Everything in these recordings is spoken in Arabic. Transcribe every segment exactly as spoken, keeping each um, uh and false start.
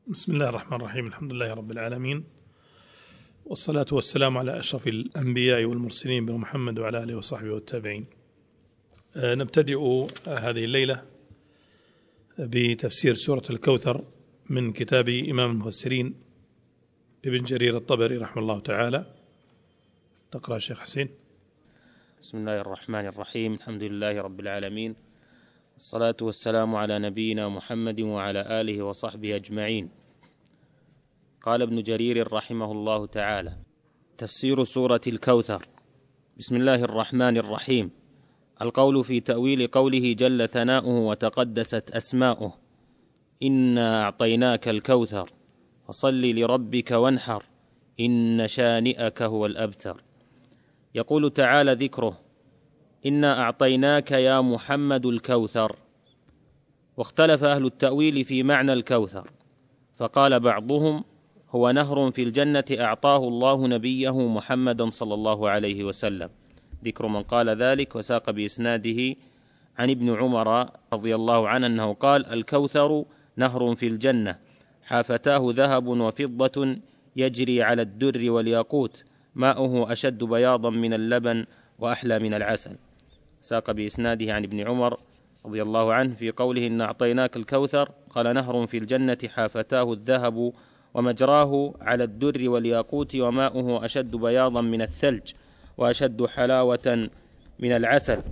بسم الله الرحمن الرحيم. الحمد لله رب العالمين، والصلاة والسلام على أشرف الأنبياء والمرسلين بن محمد وعلى آله وصحبه والتابعين. نبتدئ هذه الليلة بتفسير سورة الكوثر من كتاب إمام المفسرين ابن جرير الطبري رحمه الله تعالى. تقرأ الشيخ حسين. بسم الله الرحمن الرحيم. الحمد لله رب العالمين، الصلاة والسلام على نبينا محمد وعلى آله وصحبه أجمعين. قال ابن جرير رحمه الله تعالى: تفسير سورة الكوثر. بسم الله الرحمن الرحيم. القول في تأويل قوله جل ثناؤه وتقدست أسماؤه: إنا أعطيناك الكوثر فصل لربك وانحر إن شانئك هو الأبتر. يقول تعالى ذكره: إنا أعطيناك يا محمد الكوثر. واختلف أهل التأويل في معنى الكوثر، فقال بعضهم: هو نهر في الجنة أعطاه الله نبيه محمدا صلى الله عليه وسلم. ذكر من قال ذلك، وساق بإسناده عن ابن عمر رضي الله عنه أنه قال: الكوثر نهر في الجنة حافتاه ذهب وفضة يجري على الدر والياقوت، ماؤه أشد بياضا من اللبن وأحلى من العسل. ساق بإسناده عن ابن عمر رضي الله عنه في قوله إن أعطيناك الكوثر قال: نهر في الجنة حافتاه الذهب ومجراه على الدر والياقوت، وماؤه أشد بياضا من الثلج وأشد حلاوة من العسل،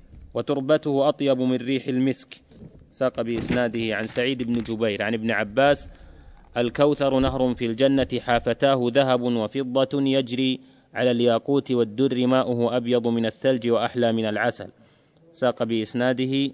وتربته أطيب من ريح المسك. ساق بإسناده عن سعيد بن جبير عن ابن عباس: الكوثر نهر في الجنة حافتاه ذهب وفضة يجري على الياقوت والدر، ماؤه أبيض من الثلج وأحلى من العسل. ساق بإسناده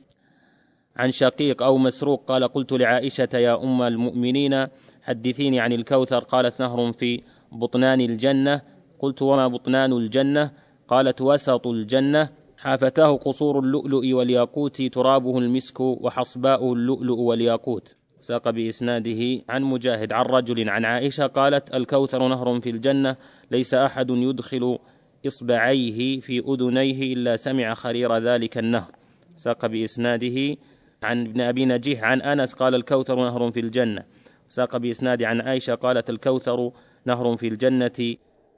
عن شقيق أو مسروق قال: قلت لعائشة يا أم المؤمنين حدثيني عن الكوثر، قالت: نهر في بطنان الجنة. قلت: وما بطنان الجنة؟ قالت: وسط الجنة، حافتاه قصور اللؤلؤ والياقوت، ترابه المسك وحصباؤه اللؤلؤ والياقوت. ساق بإسناده عن مجاهد عن رجل عن عائشة قالت: الكوثر نهر في الجنة ليس أحد يدخل إصبعيه في أذنيه إلا سمع خرير ذلك النهر. ساق بإسناده عن ابن أبي نجيح عن أنس قال: الكوثر نهر في الجنة. ساق بإسناده عن عائشة قالت: الكوثر نهر في الجنة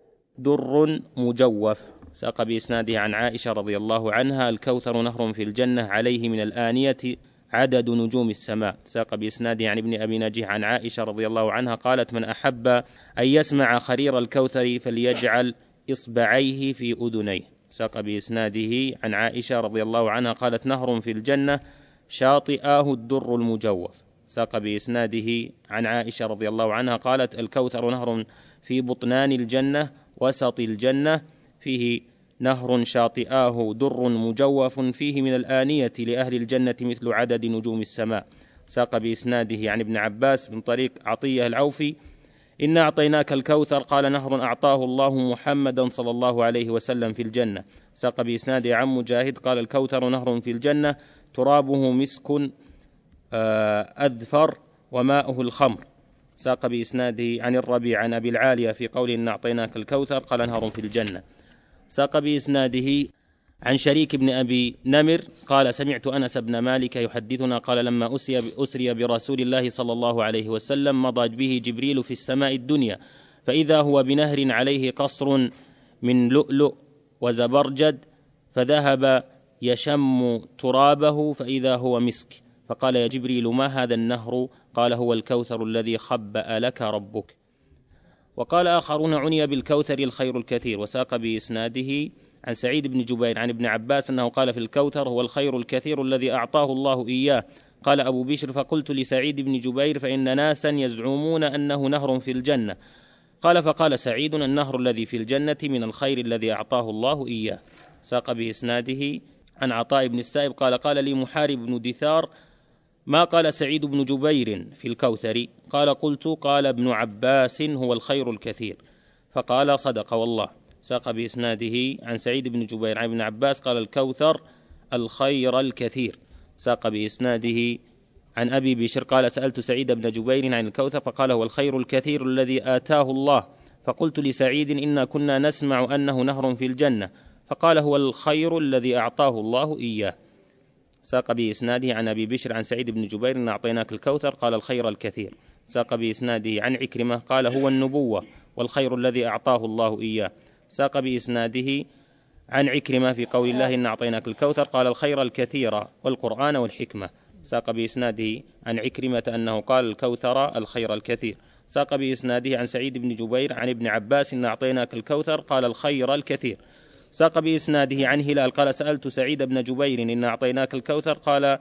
در مجوف. ساق بإسناده عن عائشة رضي الله عنها: الكوثر نهر في الجنة عليه من الآنية عدد نجوم السماء. ساق بإسناده عن ابن أبي نجيح عن عائشة رضي الله عنها قالت: من أحب أن يسمع خرير الكوثر فليجعل إصبعيه في أذنيه. ساق بإسناده عن عائشة رضي الله عنها قالت: نهر في الجنة شاطئاه الدر المجوف. ساق بإسناده عن عائشة رضي الله عنها قالت: الكوثر نهر في بطنان الجنة وسط الجنة، فيه نهر شاطئاه در مجوف، فيه من الآنية لأهل الجنة مثل عدد نجوم السماء. ساق بإسناده عن ابن عباس من طريق عطية العوفي: إنا أعطيناك الكوثر قال: نهر أعطاه الله محمدا صلى الله عليه وسلم في الجنة. ساق بإسناده عن مجاهد قال: الكوثر نهر في الجنة ترابه مسك أذفر وماؤه الخمر. ساق بإسناده عن الربيع عن أبي العالية في قوله إن أعطيناك الكوثر قال: نهر في الجنة. ساق بإسناده عن شريك بن أبي نمر قال: سمعت أنس بن مالك يحدثنا قال: لما أسري برسول الله صلى الله عليه وسلم مضى به جبريل في السماء الدنيا، فإذا هو بنهر عليه قصر من لؤلؤ وزبرجد، فذهب يشم ترابه فإذا هو مسك، فقال: يا جبريل ما هذا النهر؟ قال: هو الكوثر الذي خبأ لك ربك. وقال آخرون: عني بالكوثر الخير الكثير. وساق بإسناده عن سعيد بن جبير عن ابن عباس أنه قال في الكوثر: هو الخير الكثير الذي أعطاه الله إياه. قال أبو بشر: فقلت لسعيد بن جبير: فإن ناسا يزعمون أنه نهر في الجنة. قال: فقال سعيد: النهر الذي في الجنة من الخير الذي أعطاه الله إياه. ساق بإسناده عن عطاء بن السائب قال: قال لي محارب بن دثار: ما قال سعيد بن جبير في الكوثر؟ قال: قلت: قال ابن عباس: هو الخير الكثير. فقال: صدق والله. ساق بإسناده عن سعيد بن جبير عن ابن عباس قال: الكوثر الخير الكثير. ساق بإسناده عن أبي بشر قال: سألت سعيد بن جبير عن الكوثر فقال: هو الخير الكثير الذي آتاه الله. فقلت لسعيد: إنا كنا نسمع أنه نهر في الجنة. فقال: هو الخير الذي أعطاه الله إياه. ساق بإسناده عن أبي بشر عن سعيد بن جبير: إن أعطيناك الكوثر قال: الخير الكثير. ساق بإسناده عن عكرمة قال هو النبوة والخير الذي أعطاه الله إياه. ساق بإسناده عن عكرمة في قول الله إن أعطيناك الكوثر قال الخير الكثير والقرآن والحكمة. ساق بإسناده عن عكرمة أنه قال الكوثر الخير الكثير. ساق بإسناده عن سعيد بن جبير عن ابن عباس إن أعطيناك الكوثر قال الخير الكثير. ساق بإسناده عن هلال قال سألت سعيد بن جبير إن أعطيناك الكوثر قال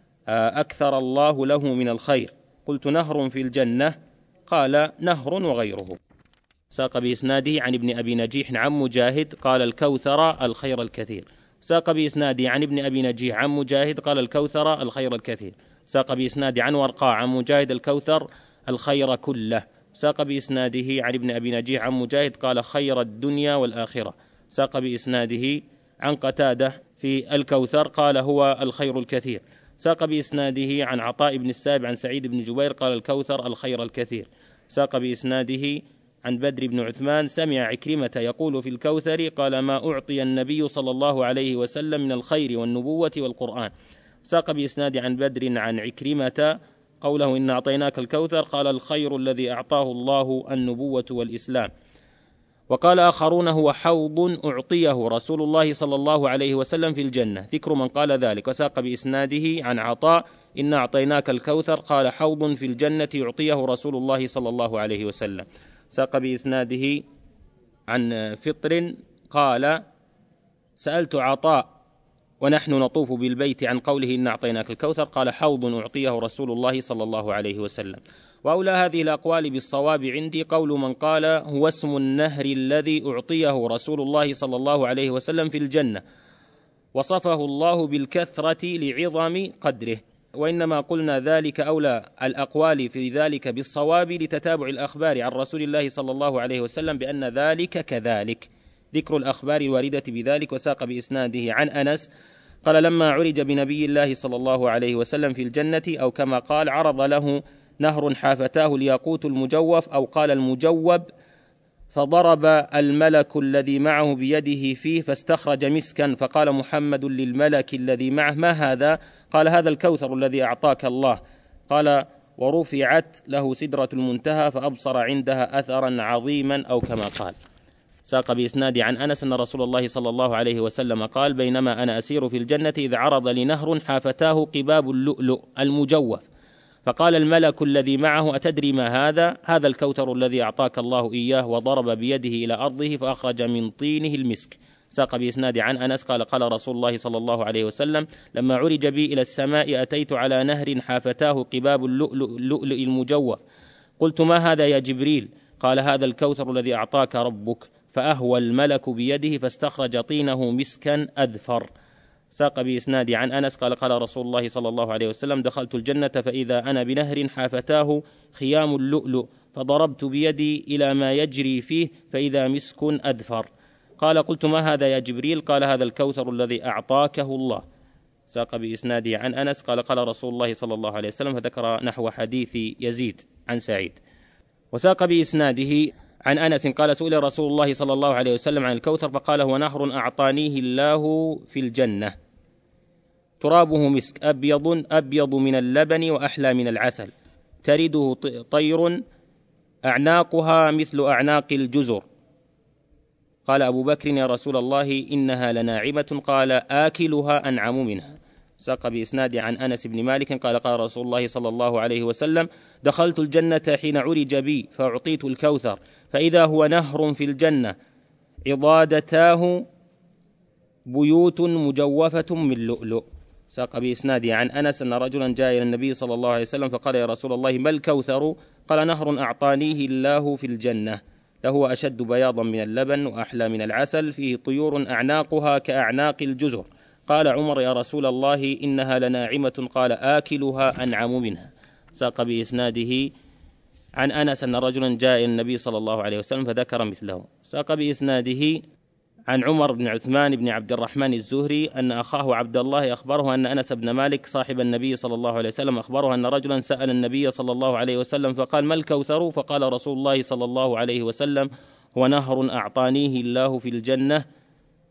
أكثر الله له من الخير. قلت نهر في الجنة قال نهر وغيره. ساق بإسناده عن ابن أبي نجيح عن مجاهد قال الكوثر الخير الكثير. ساق بإسناده عن ابن أبي نجيح عن مجاهد قال الكوثر الخير الكثير. ساق بإسناده عن ورقاء عن مجاهد الكوثر الخير كله. ساق بإسناده عن ابن أبي نجيح عن مجاهد قال خير الدنيا والآخرة. ساق بإسناده عن قتادة في الكوثر قال هو الخير الكثير. ساق بإسناده عن عطاء بن السائب عن سعيد بن جبير قال الكوثر الخير الكثير. ساق بإسناده عن بدر بن عثمان سمع عكرمة يقول في الكوثر قال ما أعطي النبي صلى الله عليه وسلم من الخير والنبوة والقرآن. ساق بإسناده عن بدر عن عكرمة قوله إن أعطيناك الكوثر قال الخير الذي أعطاه الله النبوة والإسلام. وقال آخرون هو حوض أعطيه رسول الله صلى الله عليه وسلم في الجنة ذكر من قال ذلك. وساق بإسناده عن عطاء إن أعطيناك الكوثر قال حوض في الجنة يعطيه رسول الله صلى الله عليه وسلم. ساق بإسناده عن فطر قال سألت عطاء ونحن نطوف بالبيت عن قوله إن أعطيناك الكوثر قال حوض أعطيه رسول الله صلى الله عليه وسلم. وأولى هذه الأقوال بالصواب عندي قول من قال هو اسم النهر الذي أعطيه رسول الله صلى الله عليه وسلم في الجنة وصفه الله بالكثرة لعظم قدره. وإنما قلنا ذلك أولى الأقوال في ذلك بالصواب لتتابع الأخبار عن رسول الله صلى الله عليه وسلم بأن ذلك كذلك ذكر الأخبار الواردة بذلك. وساق بإسناده عن أنس قال لما عرج بنبي الله صلى الله عليه وسلم في الجنة أو كما قال عرض له نهر حافتاه الياقوت المجوف أو قال المجوب فضرب الملك الذي معه بيده فيه فاستخرج مسكا فقال محمد للملك الذي معه ما هذا؟ قال هذا الكوثر الذي أعطاك الله. قال ورفعت له سدرة المنتهى فأبصر عندها أثرا عظيما أو كما قال. ساق بإسناد عن أنس أن رسول الله صلى الله عليه وسلم قال بينما أنا أسير في الجنة إذ عرض لنهر حافتاه قباب اللؤلؤ المجوف فقال الملك الذي معه أتدري ما هذا؟ هذا الكوثر الذي أعطاك الله إياه وضرب بيده إلى أرضه فأخرج من طينه المسك. ساق بإسناد عن أنس قال قال رسول الله صلى الله عليه وسلم لما عرج بي إلى السماء أتيت على نهر حافتاه قباب اللؤلؤ المجوف قلت ما هذا يا جبريل؟ قال هذا الكوثر الذي أعطاك ربك فأهوى الملك بيده فاستخرج طينه مسكا أذفر. ساق بإسناد عن أنس قال قال رسول الله صلى الله عليه وسلم دخلت الجنة فإذا أنا بنهر حافتاه خيام اللؤلؤ فضربت بيدي إلى ما يجري فيه فإذا مسك أذفر. قال قلت ما هذا يا جبريل؟ قال هذا الكوثر الذي أعطاكه الله. ساق بإسناده عن أنس قال قال رسول الله صلى الله عليه وسلم فذكر نحو حديث يزيد عن سعيد. وساق بإسناده عن أنس قال سئل رسول الله صلى الله عليه وسلم عن الكوثر فقال هو نهر أعطانيه الله في الجنة ترابه مسك أبيض أبيض من اللبن وأحلى من العسل ترده طير أعناقها مثل أعناق الجزر. قال أبو بكر يا رسول الله إنها لناعمة قال آكلها أنعم منها. ساق بإسناد عن أنس بن مالك قال قال رسول الله صلى الله عليه وسلم دخلت الجنة حين عرج بي فأعطيت الكوثر فإذا هو نهر في الجنة عضادتاه بيوت مجوفة من لؤلؤ. ساق بإسناد عن أنس أن رجلا جاء إلى النبي صلى الله عليه وسلم فقال يا رسول الله ما الكوثر؟ قال نهر أعطانيه الله في الجنة له أشد بياضا من اللبن وأحلى من العسل فيه طيور أعناقها كأعناق الجزر. قال عمر يا رسول الله إنها لناعمة قال آكلها أنعم منها. ساق بإسناده عن أنس أن رجلا جاء إلى النبي صلى الله عليه وسلم فذكر مثله. ساق بإسناده عن عمر بن عثمان بن عبد الرحمن الزهري أن أخاه عبد الله أخبره أن أنس بن مالك صاحب النبي صلى الله عليه وسلم أخبره أن رجلا سأل النبي صلى الله عليه وسلم فقال ما الكوثر؟ فقال رسول الله صلى الله عليه وسلم هو نهر أعطانيه الله في الجنة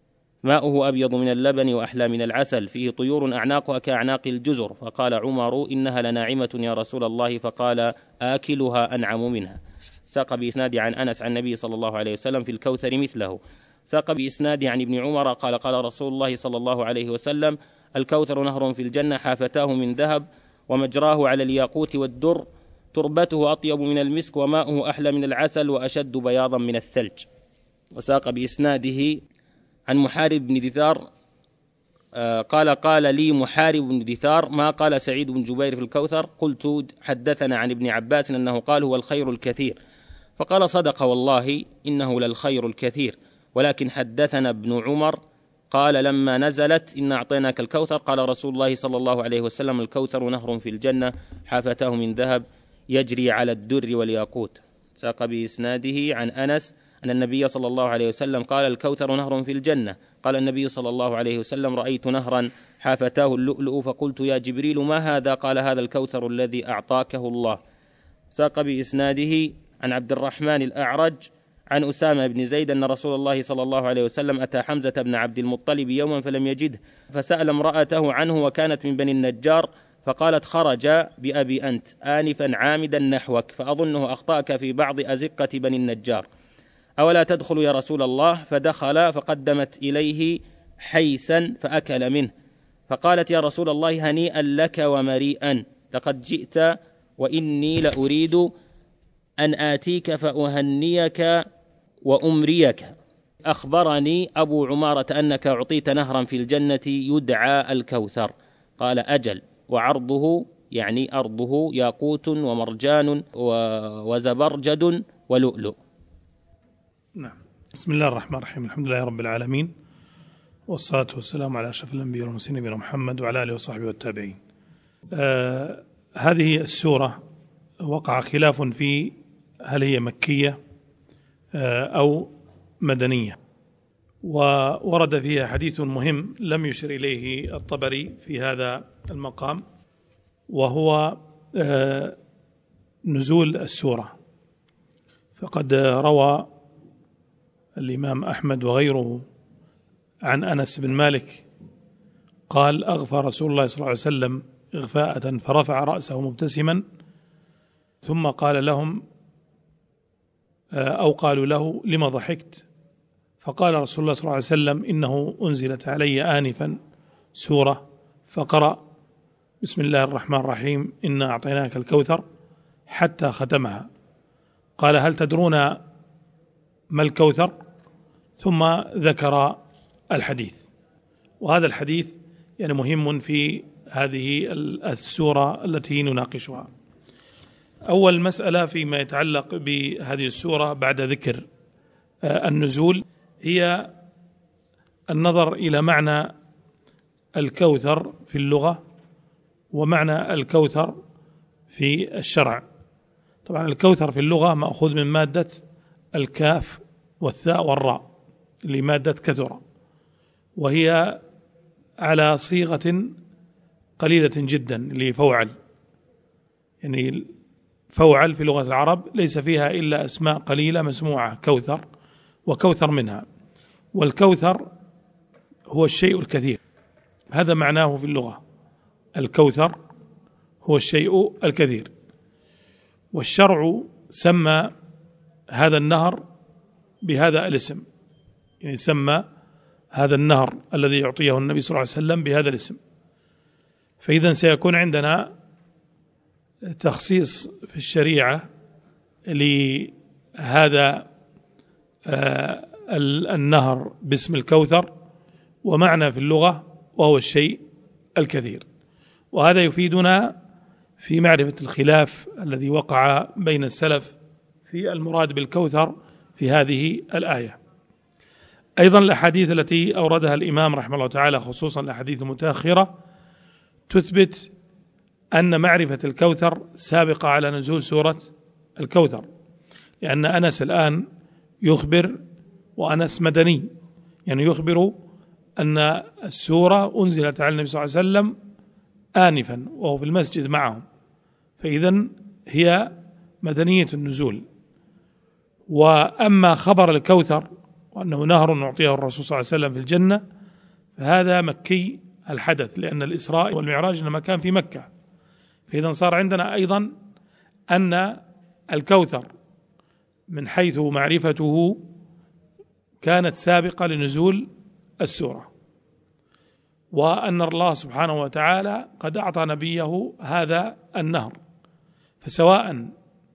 ماؤه أبيض من اللبن وأحلى من العسل، فيه طيور أعناقها كأعناق الجزر. فقال عمر: إنها لناعمة يا رسول الله. فقال: آكلها أنعم منها. ساق بإسناده عن أنس عن النبي صلى الله عليه وسلم في الكوثر مثله. ساق بإسناده عن ابن عمر قال: قال رسول الله صلى الله عليه وسلم: الكوثر نهر في الجنة، حافتاه من ذهب ومجراه على الياقوت والدر، تربته أطيب من المسك وماؤه أحلى من العسل وأشد بياضا من الثلج. وساق بإسناده عن محارب بن دثار قال: قال لي محارب بن دثار: ما قال سعيد بن جبير في الكوثر؟ قلت: حدثنا عن ابن عباس أنه قال: هو الخير الكثير. فقال: صدق والله إنه للخير الكثير، ولكن حدثنا ابن عمر قال: لما نزلت إن أعطيناك الكوثر قال رسول الله صلى الله عليه وسلم: الكوثر نهر في الجنة، حافتاه من ذهب يجري على الدر والياقوت. ساق بإسناده عن أنس أن النبي صلى الله عليه وسلم قال: الكوثر نهر في الجنة. قال النبي صلى الله عليه وسلم: رأيت نهرا حافتاه اللؤلؤ، فقلت: يا جبريل ما هذا؟ قال: هذا الكوثر الذي أعطاكه الله. ساق بإسناده عن عبد الرحمن الأعرج عن أسامة بن زيد أن رسول الله صلى الله عليه وسلم أتى حمزة بن عبد المطلب يوما فلم يجده، فسأل امرأته عنه وكانت من بني النجار، فقالت: خرج بأبي أنت آنفا عامدا نحوك، فأظنه أخطأك في بعض أزقة بني النجار، أولا تدخل يا رسول الله؟ فدخل، فقدمت إليه حيسا فأكل منه، فقالت: يا رسول الله هنيئا لك ومريئا، لقد جئت وإني لأريد أن آتيك فأهنيك وأمريك. أخبرني أبو عمارة أنك أعطيت نهرا في الجنة يدعى الكوثر. قال: أجل، وعرضه يعني أرضه ياقوت ومرجان وزبرجد ولؤلؤ. نعم. بسم الله الرحمن الرحيم، الحمد لله رب العالمين، والصلاة والسلام على أشرف الأنبياء والمرسلين نبينا محمد وعلى آله وصحبه والتابعين. آه هذه السورة وقع خلاف في هل هي مكية آه أو مدنية، وورد فيها حديث مهم لم يشر إليه الطبري في هذا المقام، وهو آه نزول السورة. فقد روى الإمام أحمد وغيره عن أنس بن مالك قال: أغفى رسول الله صلى الله عليه وسلم إغفاءة فرفع رأسه مبتسما، ثم قال لهم أو قالوا له: لما ضحكت؟ فقال رسول الله صلى الله عليه وسلم: إنه أنزلت علي آنفا سورة فقرأ بسم الله الرحمن الرحيم إنا أعطيناك الكوثر حتى ختمها. قال: هل تدرون ما الكوثر؟ ثم ذكر الحديث. وهذا الحديث يعني مهم في هذه السورة التي نناقشها. أول مسألة فيما يتعلق بهذه السورة بعد ذكر النزول هي النظر إلى معنى الكوثر في اللغة ومعنى الكوثر في الشرع. طبعا الكوثر في اللغة مأخوذ من مادة الكاف والثاء والراء لمادة كثرة، وهي على صيغة قليلة جدا لفوعل، يعني فوعل في لغة العرب ليس فيها إلا أسماء قليلة مسموعة كوثر وكوثر منها، والكوثر هو الشيء الكثير، هذا معناه في اللغة، الكوثر هو الشيء الكثير. والشرع سمى هذا النهر بهذا الاسم، يعني سمى هذا النهر الذي يعطيه النبي صلى الله عليه وسلم بهذا الاسم. فإذا سيكون عندنا تخصيص في الشريعة لهذا النهر باسم الكوثر، ومعنى في اللغة وهو الشيء الكثير. وهذا يفيدنا في معرفة الخلاف الذي وقع بين السلف في المراد بالكوثر في هذه الآية. أيضا الأحاديث التي أوردها الإمام رحمه الله تعالى خصوصا الأحاديث المتأخرة تثبت أن معرفة الكوثر سابقة على نزول سورة الكوثر، لأن أنس الآن يخبر، وأنس مدني، يعني يخبر أن السورة أنزلت على النبي صلى الله عليه وسلم آنفا وهو في المسجد معهم، فإذن هي مدنية النزول. وأما خبر الكوثر وأنه نهر نعطيه الرسول صلى الله عليه وسلم في الجنة فهذا مكي الحدث، لأن الإسراء والمعراج إنما كان في مكة. فإذا صار عندنا أيضا أن الكوثر من حيث معرفته كانت سابقة لنزول السورة، وأن الله سبحانه وتعالى قد أعطى نبيه هذا النهر. فسواء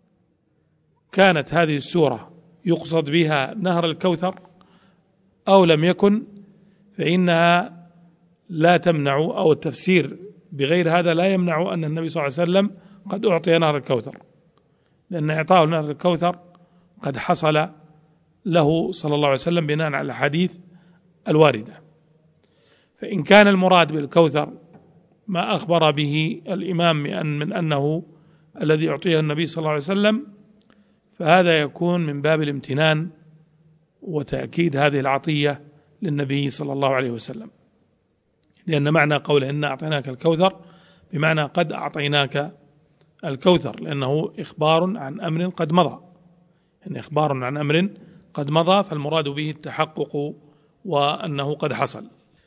كانت هذه السورة يقصد بها نهر الكوثر أو لم يكن، فإنها لا تمنع، أو التفسير بغير هذا لا يمنع أن النبي صلى الله عليه وسلم قد أعطي نهر الكوثر، لأن إعطاء نهر الكوثر قد حصل له صلى الله عليه وسلم بناء على الحديث الواردة. فإن كان المراد بالكوثر ما أخبر به الإمام من أنه الذي يعطيه النبي صلى الله عليه وسلم، فهذا يكون من باب الامتنان وتأكيد هذه العطية للنبي صلى الله عليه وسلم، لأن معنى قوله إنا أعطيناك الكوثر بمعنى قد أعطيناك الكوثر، لأنه إخبار عن أمر قد مضى، يعني إخبار عن أمر قد مضى، فالمراد به التحقق وأنه قد حصل.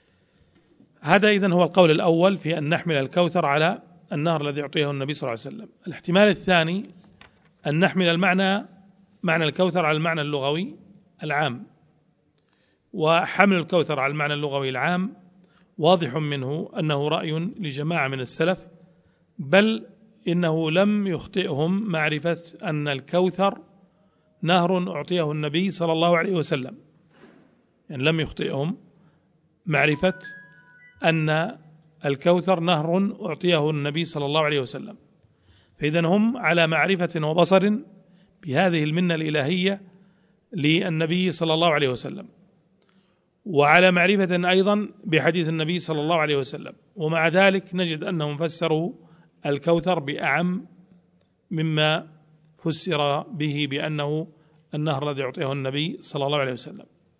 هذا إذن هو القول الأول في أن نحمل الكوثر على النهر الذي يعطيه النبي صلى الله عليه وسلم. الاحتمال الثاني أن نحمل المعنى معنى الكوثر على المعنى اللغوي العام، وحمل الكوثر على المعنى اللغوي العام واضح منه أنه رأي لجماعة من السلف، بل إنه لم يخطئهم معرفة أن الكوثر نهر أعطيه النبي صلى الله عليه وسلم، يعني لم يخطئهم معرفة أن الكوثر نهر أعطيه النبي صلى الله عليه وسلم. فإذن هم على معرفة وبصر بهذه المنة الإلهية للنبي صلى الله عليه وسلم، وعلى معرفة أيضا بحديث النبي صلى الله عليه وسلم، ومع ذلك نجد أنهم فسروا الكوثر بأعم مما فسر به بأنه النهر الذي يعطيه النبي صلى الله عليه وسلم.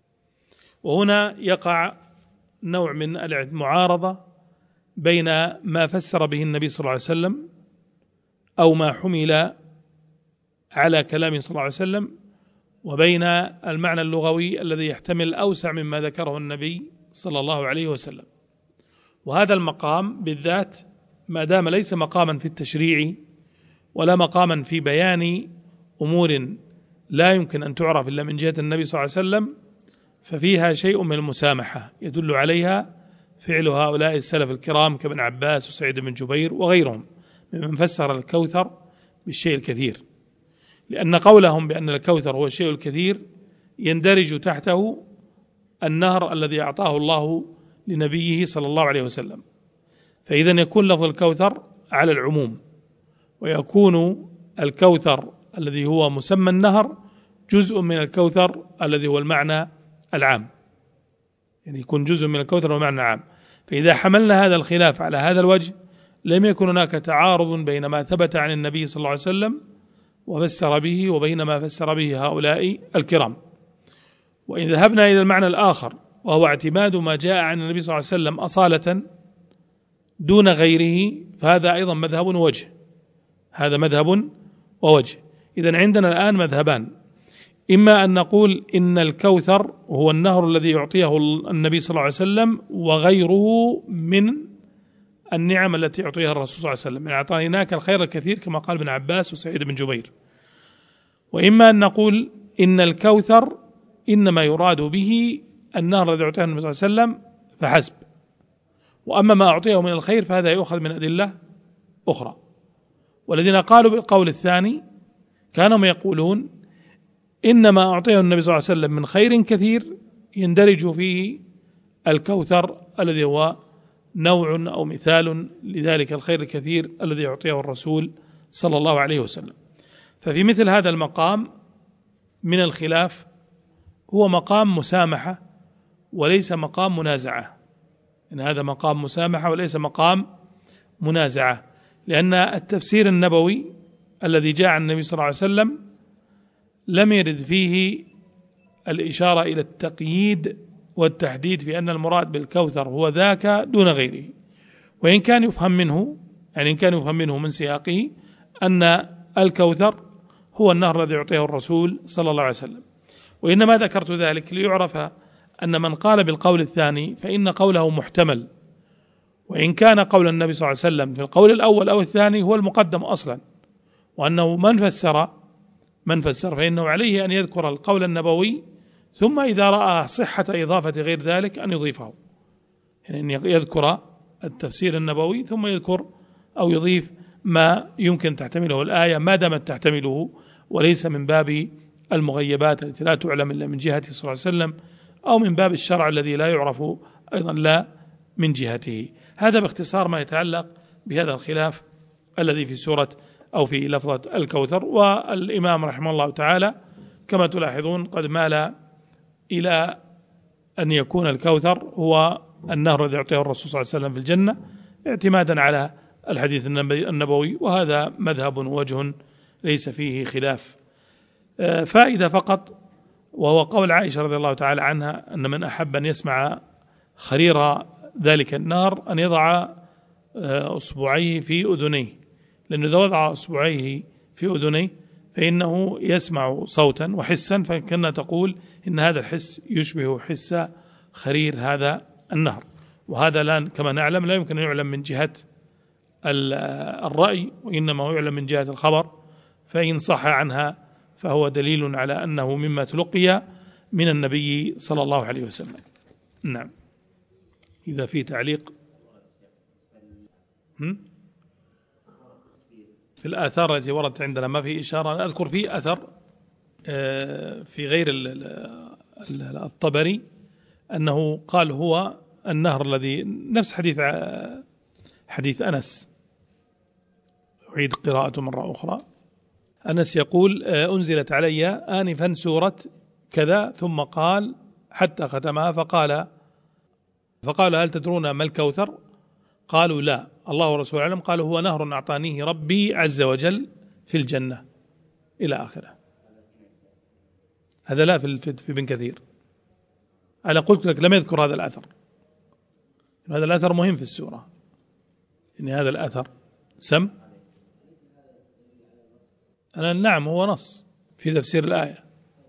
وهنا يقع نوع من المعارضة بين ما فسر به النبي صلى الله عليه وسلم أو ما حمل على كلامه صلى الله عليه وسلم، وبين المعنى اللغوي الذي يحتمل أوسع مما ذكره النبي صلى الله عليه وسلم. وهذا المقام بالذات ما دام ليس مقاما في التشريع ولا مقاما في بيان أمور لا يمكن أن تعرف إلا من جهة النبي صلى الله عليه وسلم، ففيها شيء من المسامحة يدل عليها فعل هؤلاء السلف الكرام كابن عباس وسعيد بن جبير وغيرهم ممن فسر الكوثر بالشيء الكثير، لأن قولهم بأن الكوثر هو الشيء الكثير يندرج تحته النهر الذي أعطاه الله لنبيه صلى الله عليه وسلم. فإذا يكون لفظ الكوثر على العموم، ويكون الكوثر الذي هو مسمى النهر جزء من الكوثر الذي هو المعنى العام، يعني يكون جزء من الكوثر والمعنى العام. فإذا حملنا هذا الخلاف على هذا الوجه لم يكن هناك تعارض بين ما ثبت عن النبي صلى الله عليه وسلم وفسر به وبين ما فسر به هؤلاء الكرام. وإن ذهبنا إلى المعنى الآخر وهو اعتماد ما جاء عن النبي صلى الله عليه وسلم أصالة دون غيره، فهذا أيضا مذهب ووجه، هذا مذهب ووجه. إذن عندنا الآن مذهبان، إما أن نقول إن الكوثر هو النهر الذي يعطيه النبي صلى الله عليه وسلم وغيره من النعم التي يعطيها الرسول صلى الله عليه وسلم، يعني أعطيناك الخير الكثير كما قال ابن عباس وسعيد بن جبير. وإما أن نقول إن الكوثر إنما يراد به النهر الذي يعطيه النبي صلى الله عليه وسلم فحسب، وأما ما أعطيه من الخير فهذا يؤخذ من أدلة أخرى. والذين قالوا بالقول الثاني كانوا يقولون إنما أعطيه النبي صلى الله عليه وسلم من خير كثير يندرج فيه الكوثر الذي هو نوع أو مثال لذلك الخير الكثير الذي يعطيه الرسول صلى الله عليه وسلم. ففي مثل هذا المقام من الخلاف هو مقام مسامحة وليس مقام منازعة، إن هذا مقام مسامحة وليس مقام منازعة، لأن التفسير النبوي الذي جاء عن النبي صلى الله عليه وسلم لم يرد فيه الإشارة إلى التقييد والتحديد في أن المراد بالكوثر هو ذاك دون غيره، وإن كان يفهم منه يعني إن كان يفهم منه من سياقه أن الكوثر هو النهر الذي يعطيه الرسول صلى الله عليه وسلم. وإنما ذكرت ذلك ليعرف أن من قال بالقول الثاني فإن قوله محتمل، وإن كان قول النبي صلى الله عليه وسلم في القول الأول أو الثاني هو المقدم أصلا، وأنه من فسر من فسر فإنه عليه أن يذكر القول النبوي، ثم إذا رأى صحة إضافة غير ذلك أن يضيفه، يعني أن يذكر التفسير النبوي ثم يذكر أو يضيف ما يمكن تحتمله الآية ما دامت تحتمله، وليس من باب المغيبات التي لا تعلم إلا من جهته صلى الله عليه وسلم، أو من باب الشرع الذي لا يعرف أيضا لا من جهته. هذا باختصار ما يتعلق بهذا الخلاف الذي في سورة أو في لفظة الكوثر. والإمام رحمه الله تعالى كما تلاحظون قد مال إلى أن يكون الكوثر هو النهر الذي يعطيه الرسول صلى الله عليه وسلم في الجنة، اعتمادا على الحديث النبوي، وهذا مذهب وجه ليس فيه خلاف. فائدة فقط، وهو قول عائشة رضي الله تعالى عنها أن من أحب أن يسمع خرير ذلك النار أن يضع أصبعيه في أذنيه، لأنه إذا وضع أصبعيه في أذنيه فإنه يسمع صوتا وحسا، فكنا تقول إن هذا الحس يشبه حس خرير هذا النهر، وهذا لا كما نعلم لا يمكن أن يعلم من جهة الرأي، وإنما هو يعلم من جهة الخبر، فإن صح عنها فهو دليل على أنه مما تلقي من النبي صلى الله عليه وسلم. نعم. إذا في تعليق في الآثار التي وردت عندنا ما في إشارة. أنا أذكر في أثر في غير الطبري أنه قال هو النهر الذي نفس حديث حديث أنس، أعيد قراءته مرة أخرى. أنس يقول أنزلت علي آنفا سورة كذا، ثم قال حتى ختمها فقال فقال هل تدرون ما الكوثر؟ قالوا لا، الله ورسوله أعلم. قالوا هو نهر أعطانيه ربي عز وجل في الجنة، إلى آخره. هذا لا في في ابن كثير. أنا قلت لك لم يذكر هذا الأثر، هذا الأثر مهم في السورة، إن هذا الأثر سم أنا نعم هو نص في تفسير الآية.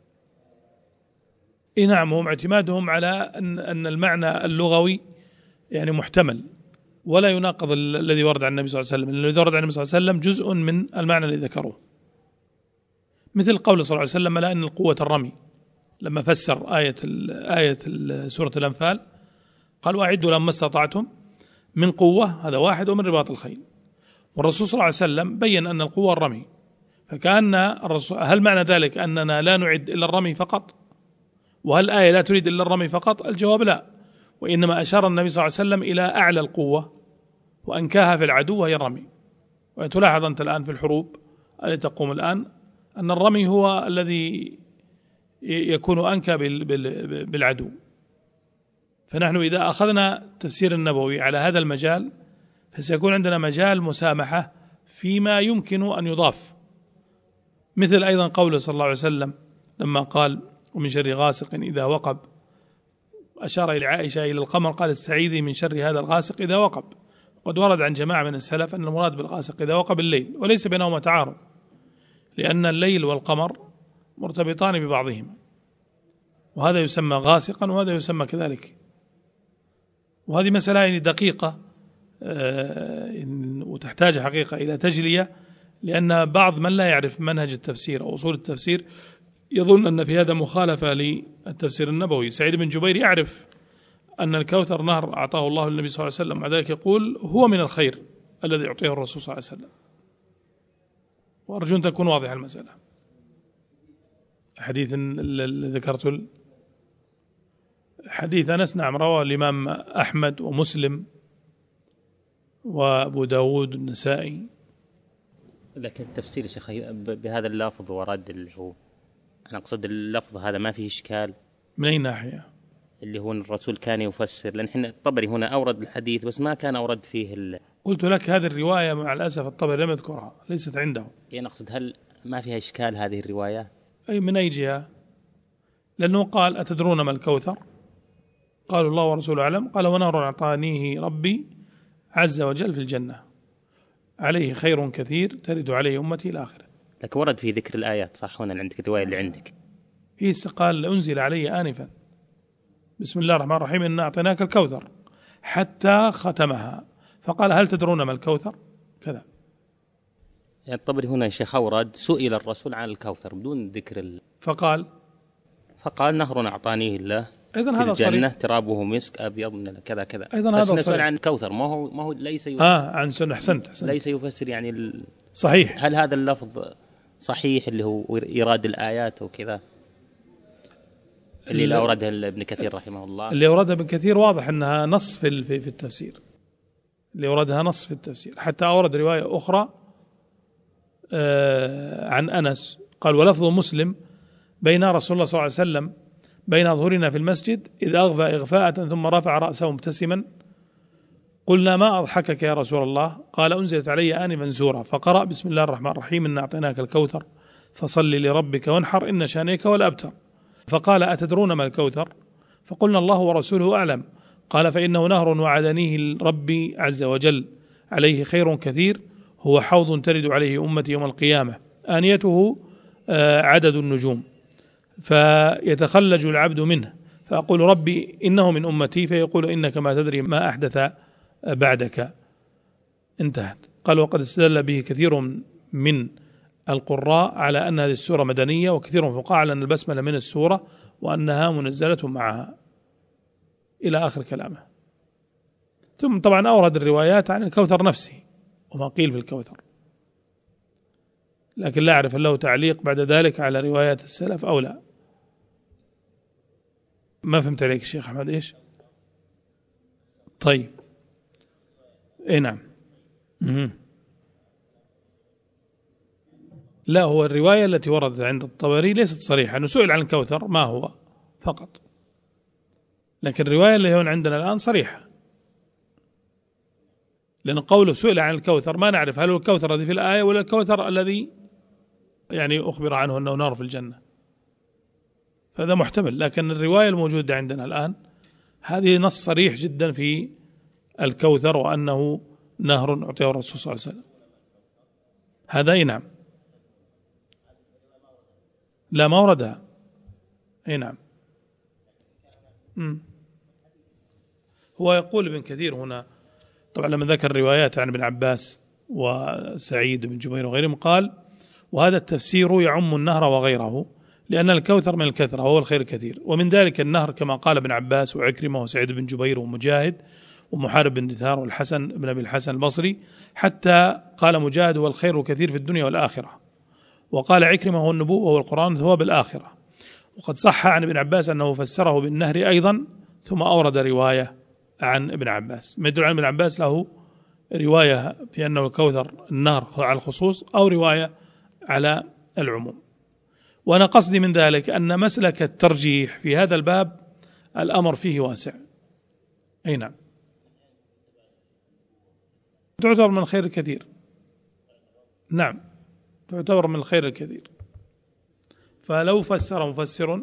إيه نعم، هم اعتمادهم على أن أن المعنى اللغوي يعني محتمل ولا يناقض الذي ورد عن النبي صلى الله عليه وسلم، الذي ورد عن النبي صلى الله عليه وسلم جزء من المعنى الذي ذكروه، مثل قول صلى الله عليه وسلم لا أن القوة الرمي، لما فسر آية آية سورة الأنفال قال وأعدوا لهم ما استطعتم من قوة، هذا واحد، ومن رباط الخيل. والرسول صلى الله عليه وسلم بين أن القوة الرمي، فكأن الرسول هل معنى ذلك أننا لا نعد إلا الرمي فقط؟ وهل الآية لا تريد إلا الرمي فقط؟ الجواب لا، وإنما أشار النبي صلى الله عليه وسلم إلى أعلى القوة وأنكاها في العدو وهي الرمي. وتلاحظ أنت الآن في الحروب التي تقوم الآن أن الرمي هو الذي يكون أنكى بالعدو. فنحن إذا أخذنا تفسير النبوي على هذا المجال فسيكون عندنا مجال مسامحة فيما يمكن أن يضاف، مثل أيضا قوله صلى الله عليه وسلم لما قال ومن شر غاسق إذا وقب، أشار إلى عائشة إلى القمر قال استعيذي من شر هذا الغاسق إذا وقب. قد ورد عن جماعة من السلف أن المراد بالغاسق إذا وقب الليل، وليس بينهما تعارض، لأن الليل والقمر مرتبطان ببعضهما، وهذا يسمى غاسقا وهذا يسمى كذلك. وهذه مسألة يعني دقيقة وتحتاج حقيقة إلى تجلية، لأن بعض من لا يعرف منهج التفسير أو أصول التفسير يظن أن في هذا مخالفة للتفسير النبوي. سعيد بن جبير يعرف أن الكوثر نهر أعطاه الله النبي صلى الله عليه وسلم، مع ذلك يقول هو من الخير الذي يعطيه الرسول صلى الله عليه وسلم. وأرجو أن تكون واضحة المسألة. حديث الذي ذكرته حديث أنس نعم رواه الإمام أحمد ومسلم وأبو داود النسائي. لكن التفسير يا شيخ بهذا اللفظ ورد اللي هو أنا أقصد اللفظ هذا ما فيه إشكال من أي ناحية؟ اللي هو الرسول كان يفسر، لأن إحنا الطبري هنا أورد الحديث بس ما كان أورد فيه ال... قلت لك هذه الرواية مع الأسف الطبري لم يذكرها، ليست عنده. يعني أقصد هل ما فيها إشكال هذه الرواية؟ أي من أي جهة؟ لأنه قال أتدرون ما الكوثر؟ قالوا الله ورسوله أعلم. قال ونهر أعطانيه ربي عز وجل في الجنة عليه خير كثير ترد عليه أمتي إلى آخره. لكن ورد في ذكر الآيات صح هنا عندك الرواية اللي عندك؟ هي قال أنزل علي آنفا، بسم الله الرحمن الرحيم إنا أعطيناك الكوثر، حتى ختمها فقال هل تدرون ما الكوثر؟ كذا. يعني الطبري هنا يا شيخ أورد سئل الرسول عن الكوثر بدون ذكر ال... فقال فقال نهر أعطانيه الله أيضا في هذا الجنة صريح، ترابه مسك أبيض من كذا كذا. أيضا بس هذا نسأل صريح عن الكوثر ما هو ما هو ليس يفسر آه عن سنة. أحسنت أحسنت. ليس يفسر يعني ال... صحيح. هل هذا اللفظ صحيح اللي هو إيراد الآيات وكذا اللي, اللي أوردها ابن كثير رحمه الله؟ اللي أوردها ابن كثير واضح أنها نص في في التفسير، اللي أوردها نص في التفسير. حتى أورد رواية أخرى آه عن أنس قال ولفظ مسلم بين رسول الله صلى الله عليه وسلم بين أظهرنا في المسجد إذ أغفى إغفاءة ثم رفع رأسه مبتسما قلنا ما أضحكك يا رسول الله؟ قال أنزلت علي آنفا سورة فقرأ بسم الله الرحمن الرحيم إنا أعطيناك الكوثر فصل لربك وانحر إن شانئك والأبتر. فقال أتدرون ما الكوثر؟ فقلنا الله ورسوله أعلم. قال فإنه نهر وعدنيه ربي عز وجل عليه خير كثير هو حوض ترد عليه أمتي يوم القيامة آنيته عدد النجوم فيتخلج العبد منه فأقول ربي إنه من أمتي فيقول إنك ما تدري ما أحدث بعدك. انتهت. قال وقد استدل به كثير من القراء على أن هذه السورة مدنية وكثير من الفقهاء على أن البسملة من السورة وأنها منزلة معها إلى آخر كلامه. ثم طبعا أورد الروايات عن الكوثر نفسه وما قيل في الكوثر، لكن لا أعرف له تعليق بعد ذلك على روايات السلف أو لا. ما فهمت عليك الشيخ أحمد إيش؟ طيب إيه نعم. مم. لا هو الرواية التي وردت عند الطبري ليست صريحة أنه سئل عن الكوثر ما هو فقط، لكن الرواية اللي هون عندنا الآن صريحة، لأن قوله سئل عن الكوثر ما نعرف هل هو الكوثر الذي في الآية ولا الكوثر الذي يعني أخبر عنه أنه نار في الجنة، فهذا محتمل. لكن الرواية الموجودة عندنا الآن هذه نص صريح جدا في الكوثر وأنه نهر أعطيه الرسول صلى الله عليه وسلم. هذا أي نعم. لا ما وردها. أي نعم. مم. هو يقول ابن كثير هنا طبعا لما ذكر الروايات عن ابن عباس وسعيد بن جبير وغيرهم قال وهذا التفسير يعم النهر وغيره لأن الكوثر من الكثرة وهو الخير الكثير، ومن ذلك النهر كما قال ابن عباس وعكرمة وسعيد بن جبير ومجاهد ومحارب بن دثار والحسن بن أبي الحسن البصري، حتى قال مجاهد هو الخير الكثير في الدنيا والآخرة، وقال عكرمة هو النبوة والقرآن هو بالآخرة. وقد صح عن ابن عباس أنه فسره بالنهر أيضا، ثم أورد رواية عن ابن عباس ما يدل عن ابن عباس له رواية في أنه الكوثر النهر على الخصوص أو رواية على العموم. وأنا قصدي من ذلك أن مسلك الترجيح في هذا الباب الأمر فيه واسع. أي نعم. تعتبر من الخير الكثير. نعم تعتبر من الخير الكثير. فلو فسر مفسر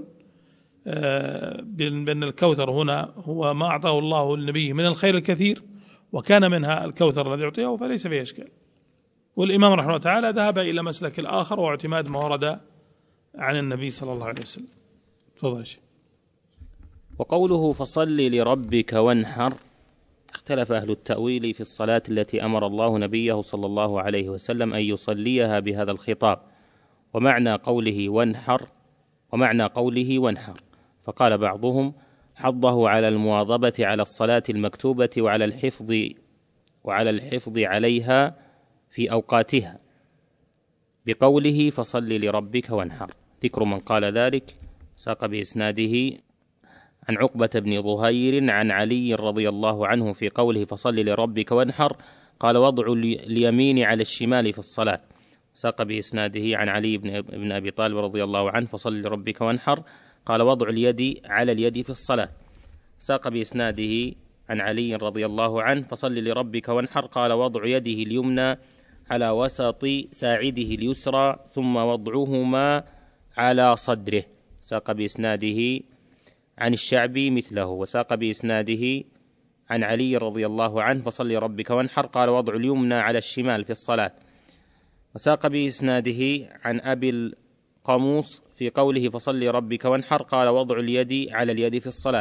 بأن الكوثر هنا هو ما أعطاه الله النبي من الخير الكثير وكان منها الكوثر الذي أعطيه فليس فيه إشكال. والإمام رحمه الله تعالى ذهب إلى مسلك الآخر واعتماد ما ورد عن النبي صلى الله عليه وسلم. تفضل شيء. وقوله فصل لربك وانحر، اختلف أهل التأويل في الصلاة التي أمر الله نبيه صلى الله عليه وسلم أن يصليها بهذا الخطاب، ومعنى قوله وانحر ومعنى قوله وانحر، فقال بعضهم حضه على المواظبة على الصلاة المكتوبة وعلى الحفظ وعلى الحفظ عليها في أوقاتها بقوله فصل لربك وانحر. ذكر من قال ذلك ساق بإسناده عن عقبة بن ظهير عن علي رضي الله عنه في قوله فصل لربك وانحر قال وضع اليمين على الشمال في الصلاة. ساق بإسناده عن علي بن أبي طالب رضي الله عنه فصل لربك وانحر قال وضع اليد على اليد في الصلاة. ساق بإسناده عن علي رضي الله عنه فصل لربك وانحر قال وضع يده اليمنى على وسط ساعده اليسرى ثم وضعهما على صدره. ساق بإسناده عن الشعبي مثله. وساق بإسناده عن علي رضي الله عنه فصل لربك وانحر قال وضع اليمنى على الشمال في الصلاة. وساق بإسناده عن أبي القاموس في قوله فصل لربك وانحر قال وضع اليد على اليد في الصلاة.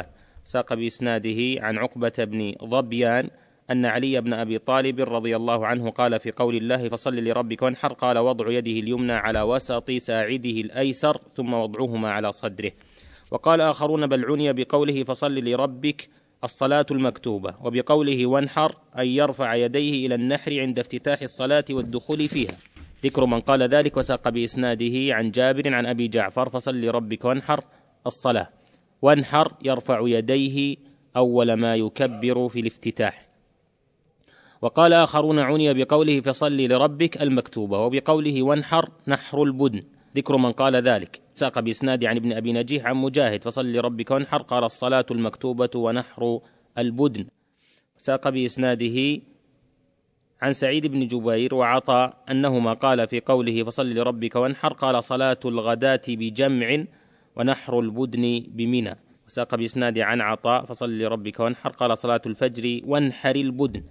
ساق بإسناده عن عقبة بن ظبيان أن علي بن أبي طالب رضي الله عنه قال في قول الله فصل لربك وانحر قال وضع يده اليمنى على وسط ساعده الأيسر ثم وضعهما على صدره. وقال آخرون بل عني بقوله فصل لربك الصلاة المكتوبة، وبقوله وانحر أن يرفع يديه إلى النحر عند افتتاح الصلاة والدخول فيها. ذكر من قال ذلك وساق بإسناده عن جابر عن أبي جعفر فصل لربك وانحر الصلاة، وانحر يرفع يديه أول ما يكبر في الافتتاح. وقال آخرون عني بقوله فصل لربك المكتوبة، وبقوله وانحر نحر البدن. ذكر من قال ذلك ساق بإسناد عن ابن أبي نجيح عن مجاهد فصل لربك وانحر قال الصلاة المكتوبة ونحر البدن. ساق بإسناده عن سعيد بن جبير وعطاء أنهما قال في قوله فصل لربك وانحر قال صلاة الغداة بجمع ونحر البدن بمنى. وساق بإسناد عن عطاء فصل لربك وانحر قال صلاة الفجر وانحر البدن.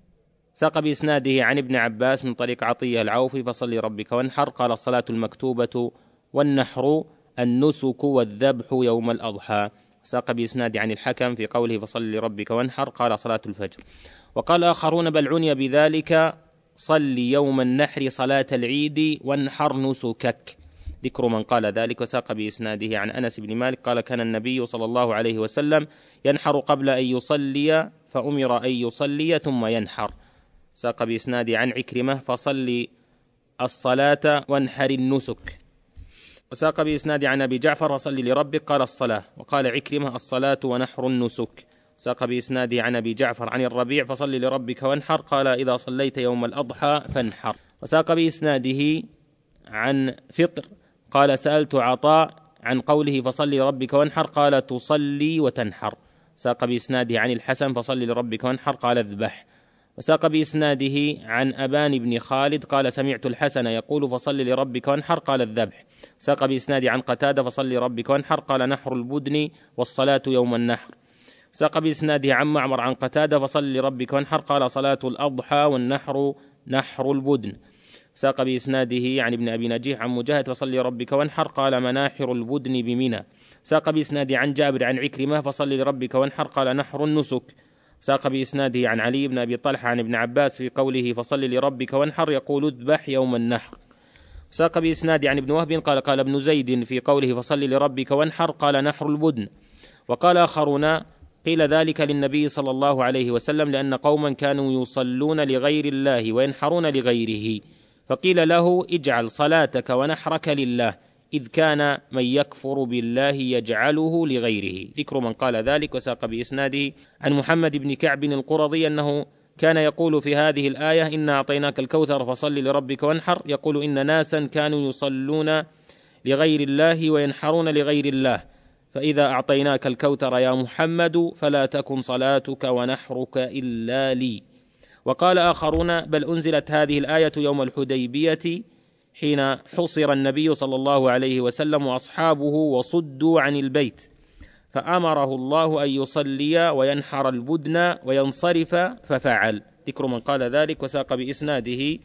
ساق بإسناده عن ابن عباس من طريق عطية العوفي فصل لربك وانحر قال الصلاة المكتوبة والنحر النسك والذبح يوم الأضحى. ساق بإسناد عن الحكم في قوله فصل لربك وانحر قال صلاة الفجر. وقال آخرون بل عني بذلك صل يوم النحر صلاة العيد وانحر نسكك. ذكر من قال ذلك وساق بإسناده عن أنس بن مالك قال كان النبي صلى الله عليه وسلم ينحر قبل أن يصلي فأمر أن يصلي ثم ينحر. ساق بإسناد عن عكرمة فصل الصلاة وانحر النسك. وساق بإسناد عن أبي جعفر فصل لربك قال الصلاة، وقال عكرمة الصلاة ونحر النسك. ساق بإسناد عن أبي جعفر عن الربيع فصل لربك وانحر قال إذا صليت يوم الأضحى فانحر. وساق بإسناده عن فطر قال سألت عطاء عن قوله فصل لربك وانحر قال تصلي وتنحر. ساق بإسناده عن الحسن فصل لربك وانحر قال اذبح. وساق بإسناده عن أبان بن خالد قال سمعت الحسن يقول فصل لربك وانحر قال الذبح. ساق بإسناده عن قتادة فصل لربك وانحر قال نحر البدن والصلاة يوم النحر. ساق بإسناده عن معمر عن قتادة فصل لربك وانحر قال صلاة الأضحى والنحر نحر البدن. ساق بإسناده عن ابن أبي نجيح عن مجاهد فصل لربك وانحر قال مناحر البدن بمنى. ساق بإسناده عن جابر عن عكرمة فصل لربك وانحر قال نحر النسك. ساق بإسناده عن علي بن أبي طلحة عن ابن عباس في قوله فصل لربك وانحر يقول اذبح يوم النحر. ساق بإسناده عن ابن وهب قال قال ابن زيد في قوله فصل لربك وانحر قال نحر البدن. وقال آخرون قيل ذلك للنبي صلى الله عليه وسلم لأن قوما كانوا يصلون لغير الله وينحرون لغيره، فقيل له اجعل صلاتك ونحرك لله، إذ كان من يكفر بالله يجعله لغيره. ذكر من قال ذلك وساق بإسناده عن محمد بن كعب القرظي أنه كان يقول في هذه الآية إنا أعطيناك الكوثر فصل لربك وانحر، يقول إن ناسا كانوا يصلون لغير الله وينحرون لغير الله، فإذا أعطيناك الكوثر يا محمد فلا تكن صلاتك ونحرك إلا لي. وقال آخرون بل أنزلت هذه الآية يوم الحديبية حين حصر النبي صلى الله عليه وسلم وأصحابه وصدوا عن البيت، فأمره الله أن يصلي وينحر البدن وينصرف ففعل. ذكر من قال ذلك وساق بإسناده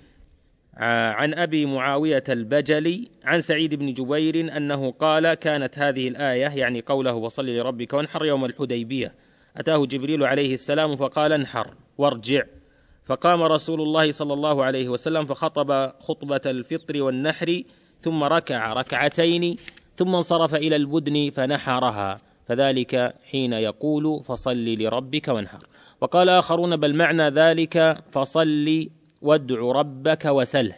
عن أبي معاوية البجلي عن سعيد بن جبير أنه قال كانت هذه الآية يعني قوله وصل لربك وانحر يوم الحديبية، أتاه جبريل عليه السلام فقال انحر وارجع، فقام رسول الله صلى الله عليه وسلم فخطب خطبة الفطر والنحر ثم ركع ركعتين ثم انصرف إلى البدن فنحرها، فذلك حين يقول فصل لربك وانحر. وقال آخرون بل معنى ذلك فصل وادع ربك وسله.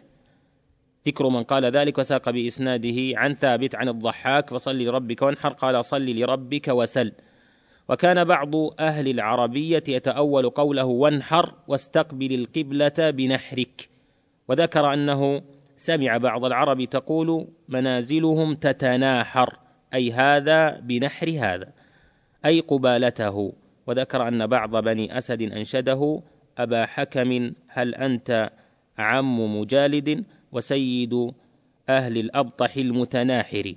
ذكر من قال ذلك وساق بإسناده عن ثابت عن الضحاك فصل لربك وانحر قال صل لربك وسل. وكان بعض أهل العربية يتأول قوله وانحر واستقبل القبلة بنحرك، وذكر أنه سمع بعض العرب تقول منازلهم تتناحر، أي هذا بنحر هذا أي قبالته. وذكر أن بعض بني أسد أنشده أبا حكم هل أنت عم مجالد وسيد أهل الأبطح المتناحر،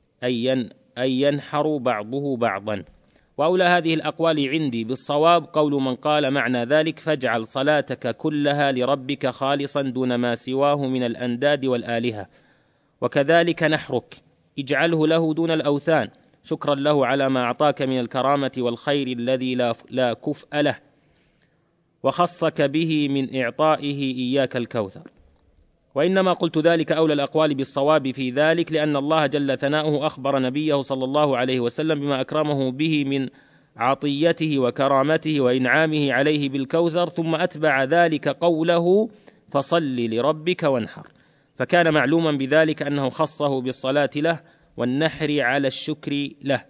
أي ينحر بعضه بعضا. وأولى هذه الأقوال عندي بالصواب قول من قال معنى ذلك فاجعل صلاتك كلها لربك خالصا دون ما سواه من الأنداد والآلهة، وكذلك نحرك اجعله له دون الأوثان، شكرا له على ما أعطاك من الكرامة والخير الذي لا, لا كفء له، وخصك به من إعطائه إياك الكوثر. وإنما قلت ذلك أولى الأقوال بالصواب في ذلك، لأن الله جل ثناؤه أخبر نبيه صلى الله عليه وسلم بما أكرمه به من عطيته وكرامته وإنعامه عليه بالكوثر، ثم أتبع ذلك قوله فصل لربك وانحر، فكان معلوما بذلك أنه خصه بالصلاة له والنحر على الشكر له،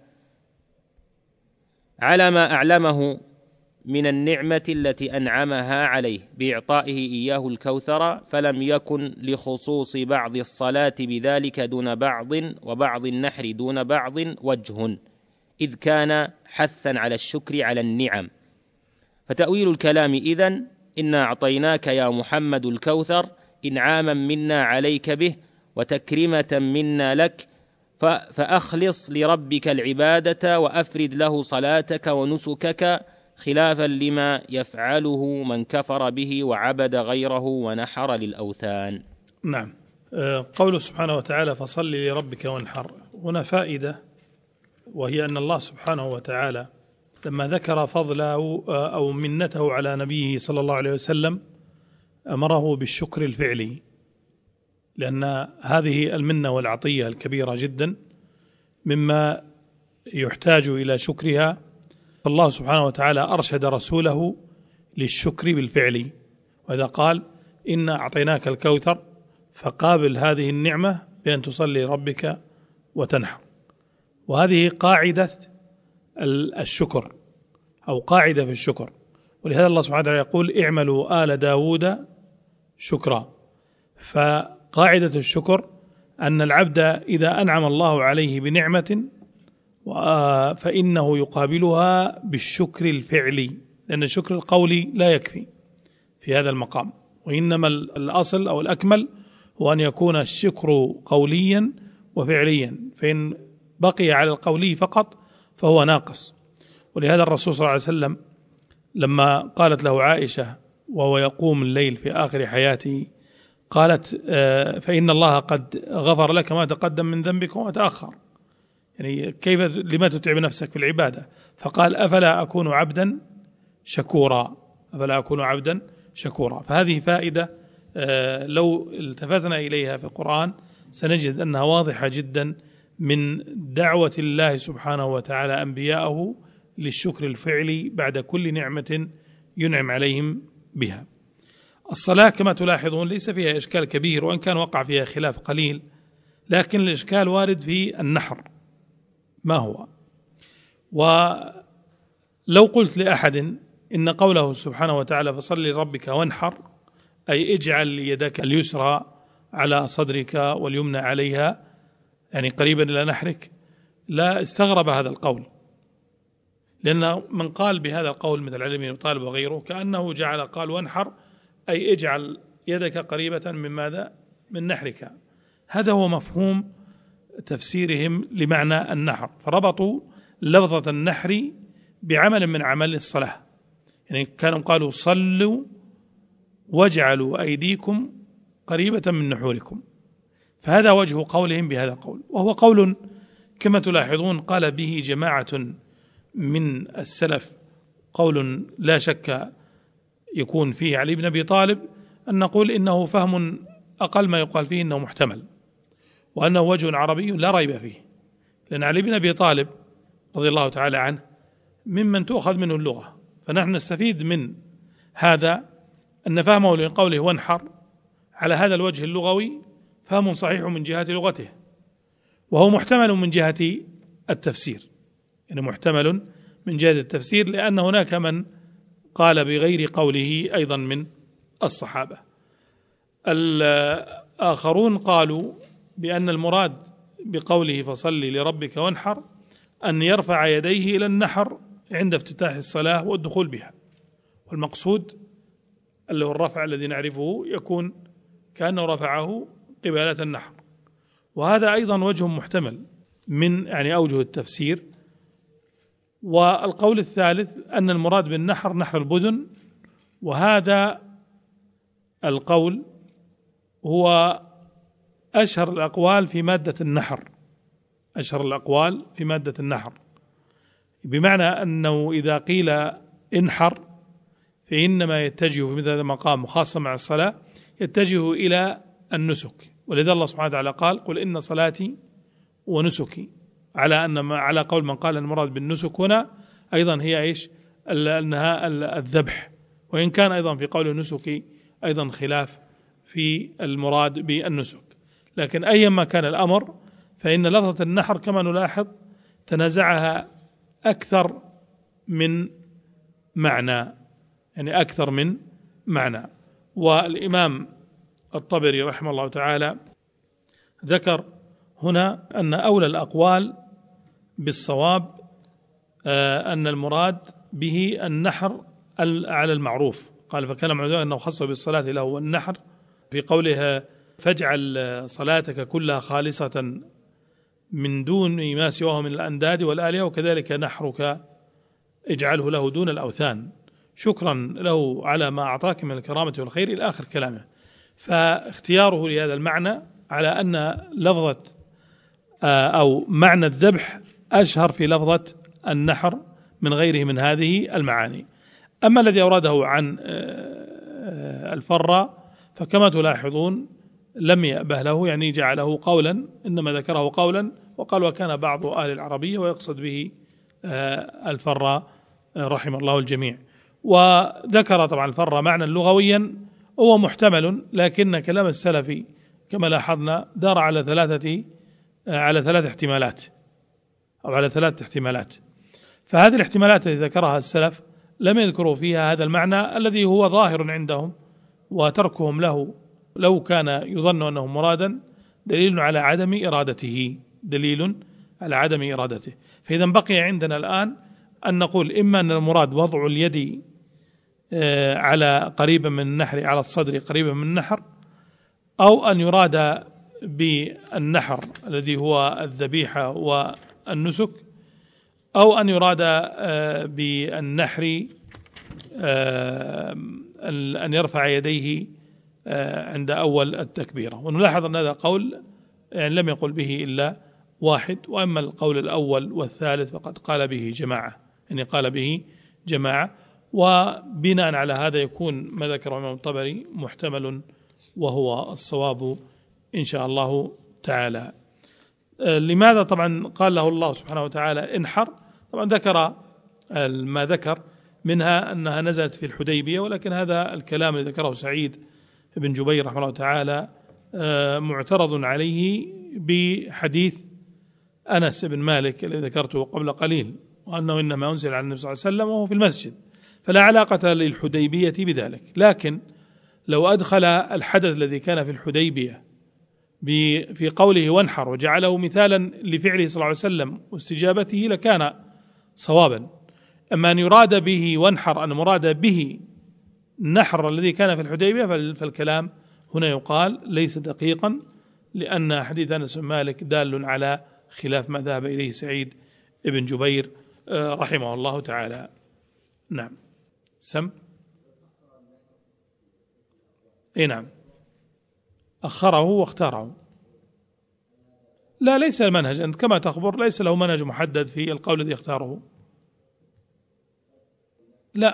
على ما أعلمه من النعمة التي أنعمها عليه بإعطائه إياه الكوثر، فلم يكن لخصوص بعض الصلاة بذلك دون بعض وبعض النحر دون بعض وجه، إذ كان حثا على الشكر على النعم. فتأويل الكلام إذن إنا أعطيناك يا محمد الكوثر إنعاما منا عليك به وتكريمة منا لك، فأخلص لربك العبادة وأفرد له صلاتك ونسكك، خلافا لما يفعله من كفر به وعبد غيره ونحر للأوثان. نعم. قوله سبحانه وتعالى فصل لربك وانحر، هنا فائدة، وهي أن الله سبحانه وتعالى لما ذكر فضله أو منته على نبيه صلى الله عليه وسلم أمره بالشكر الفعلي، لأن هذه المنة والعطية الكبيرة جدا مما يحتاج إلى شكرها، فالله سبحانه وتعالى أرشد رسوله للشكر بالفعل، وإذا قال إنا أعطيناك الكوثر فقابل هذه النعمة بأن تصلي ربك وتنحر. وهذه قاعدة الشكر أو قاعدة في الشكر، ولهذا الله سبحانه وتعالى يقول اعملوا آل داود شكرا. فقاعدة الشكر أن العبد إذا أنعم الله عليه بنعمة فإنه يقابلها بالشكر الفعلي، لأن الشكر القولي لا يكفي في هذا المقام، وإنما الأصل أو الأكمل هو أن يكون الشكر قوليا وفعليا، فإن بقي على القولي فقط فهو ناقص. ولهذا الرسول صلى الله عليه وسلم لما قالت له عائشة وهو يقوم الليل في آخر حياته، قالت فإن الله قد غفر لك ما تقدم من ذنبك وما تأخر، يعني كيف لما تتعب نفسك في العبادة؟ فقال أفلا أكون عبدا شكورا، أفلا أكون عبدا شكورا. فهذه فائدة لو التفتنا إليها في القرآن سنجد أنها واضحة جدا من دعوة الله سبحانه وتعالى أنبياءه للشكر الفعلي بعد كل نعمة ينعم عليهم بها. الصلاة كما تلاحظون ليس فيها إشكال كبير، وإن كان وقع فيها خلاف قليل، لكن الإشكال وارد في النحر ما هو. ولو قلت لأحد إن قوله سبحانه وتعالى فصل لربك وانحر أي اجعل يدك اليسرى على صدرك واليمنى عليها، يعني قريبا إلى نحرك، لا استغرب هذا القول، لأن من قال بهذا القول مثل علي بن أبي طالب وغيره كأنه جعل قال وانحر أي اجعل يدك قريبة من ماذا؟ من نحرك. هذا هو مفهوم تفسيرهم لمعنى النحر، فربطوا لفظة النحر بعمل من عمل الصلاة، يعني كانوا قالوا صلوا واجعلوا أيديكم قريبة من نحوركم، فهذا وجه قولهم بهذا القول، وهو قول كما تلاحظون قال به جماعة من السلف، قول لا شك يكون فيه علي بن أبي طالب، أن نقول إنه فهم أقل ما يقال فيه إنه محتمل، وأنه وجه عربي لا ريب فيه، لأن علي بن أبي طالب رضي الله تعالى عنه ممن تؤخذ منه اللغة، فنحن نستفيد من هذا أن فهمه لقوله وانحر على هذا الوجه اللغوي فهم صحيح من جهة لغته، وهو محتمل من جهة التفسير، يعني محتمل من جهة التفسير، لأن هناك من قال بغير قوله أيضا من الصحابة. الآخرون قالوا بأن المراد بقوله فصل لربك وانحر أن يرفع يديه إلى النحر عند افتتاح الصلاة والدخول بها، والمقصود اللي هو الرفع الذي نعرفه يكون كأنه رفعه قبالة النحر، وهذا أيضا وجه محتمل من يعني أوجه التفسير. والقول الثالث أن المراد بالنحر نحر البدن، وهذا القول هو أشهر الأقوال في مادة النحر، أشهر الأقوال في مادة النحر، بمعنى أنه إذا قيل انحر فإنما يتجه في مثل هذا المقام وخاصة مع الصلاة يتجه إلى النسك، ولذا الله سبحانه وتعالى قال قل إن صلاتي ونسكي، على أن ما على قول من قال المراد بالنسك هنا أيضا هي إيش؟ أنها الذبح، وإن كان أيضا في قول النسك أيضا خلاف في المراد بالنسك، لكن أيما كان الأمر فإن لفظة النحر كما نلاحظ تنازعها أكثر من معنى، يعني أكثر من معنى. والإمام الطبري رحمه الله تعالى ذكر هنا أن أولى الأقوال بالصواب أن المراد به النحر على المعروف، قال فكان معلوما أنه خصه بالصلاة له والنحر في قولها فاجعل صلاتك كلها خالصة من دون ما سواه من الأنداد والآلهة، وكذلك نحرك اجعله له دون الأوثان شكرا له على ما أعطاك من الكرامة والخير إلى آخر كلامه. فاختياره لهذا المعنى على أن لفظة أو معنى الذبح أشهر في لفظة النحر من غيره من هذه المعاني. أما الذي أوراده عن الفرة فكما تلاحظون لم يأبه له، يعني جعله قولا، إنما ذكره قولا وقال وكان بعض أهل العربية ويقصد به الفرة رحم الله الجميع. وذكر طبعا الفرة معنى لغويا هو محتمل، لكن كلام السلفي كما لاحظنا دار على ثلاثة على ثلاث احتمالات أو على ثلاث احتمالات، فهذه الاحتمالات التي ذكرها السلف لم يذكروا فيها هذا المعنى الذي هو ظاهر عندهم، وتركهم له لو كان يظن أنه مرادا دليل على عدم إرادته دليل على عدم إرادته. فإذا بقي عندنا الآن أن نقول إما أن المراد وضع اليد على قريبا من النحر على الصدر قريبا من النحر، أو أن يراد بالنحر الذي هو الذبيحة والنسك، أو أن يراد بالنحر أن يرفع يديه عند أول التكبيرة. ونلاحظ أن هذا قول يعني لم يقل به إلا واحد، وأما القول الأول والثالث فقد قال به جماعة، يعني قال به جماعة. وبناء على هذا يكون ما ذكره الإمام الطبري محتمل وهو الصواب إن شاء الله تعالى. لماذا طبعا قال له الله سبحانه وتعالى انحر؟ طبعا ذكر ما ذكر منها أنها نزلت في الحديبية، ولكن هذا الكلام الذي ذكره سعيد بن جبير رحمه الله تعالى معترض عليه بحديث أنس بن مالك الذي ذكرته قبل قليل، وأنه إنما أنزل على النبي صلى الله عليه وسلم وهو في المسجد، فلا علاقة للحديبية بذلك. لكن لو أدخل الحدث الذي كان في الحديبية في قوله وانحر وجعله مثالا لفعله صلى الله عليه وسلم واستجابته لكان صوابا. أما أن يراد به وانحر أن مراد به النحر الذي كان في الحديبية فالكلام هنا يقال ليس دقيقا، لأن حديث أنس بن مالك دال على خلاف ما ذهب إليه سعيد بن جبير رحمه الله تعالى. نعم سم اي نعم أخره واختاره. لا ليس المنهج، أنت كما تخبر ليس له منهج محدد في القول الذي اختاره. لا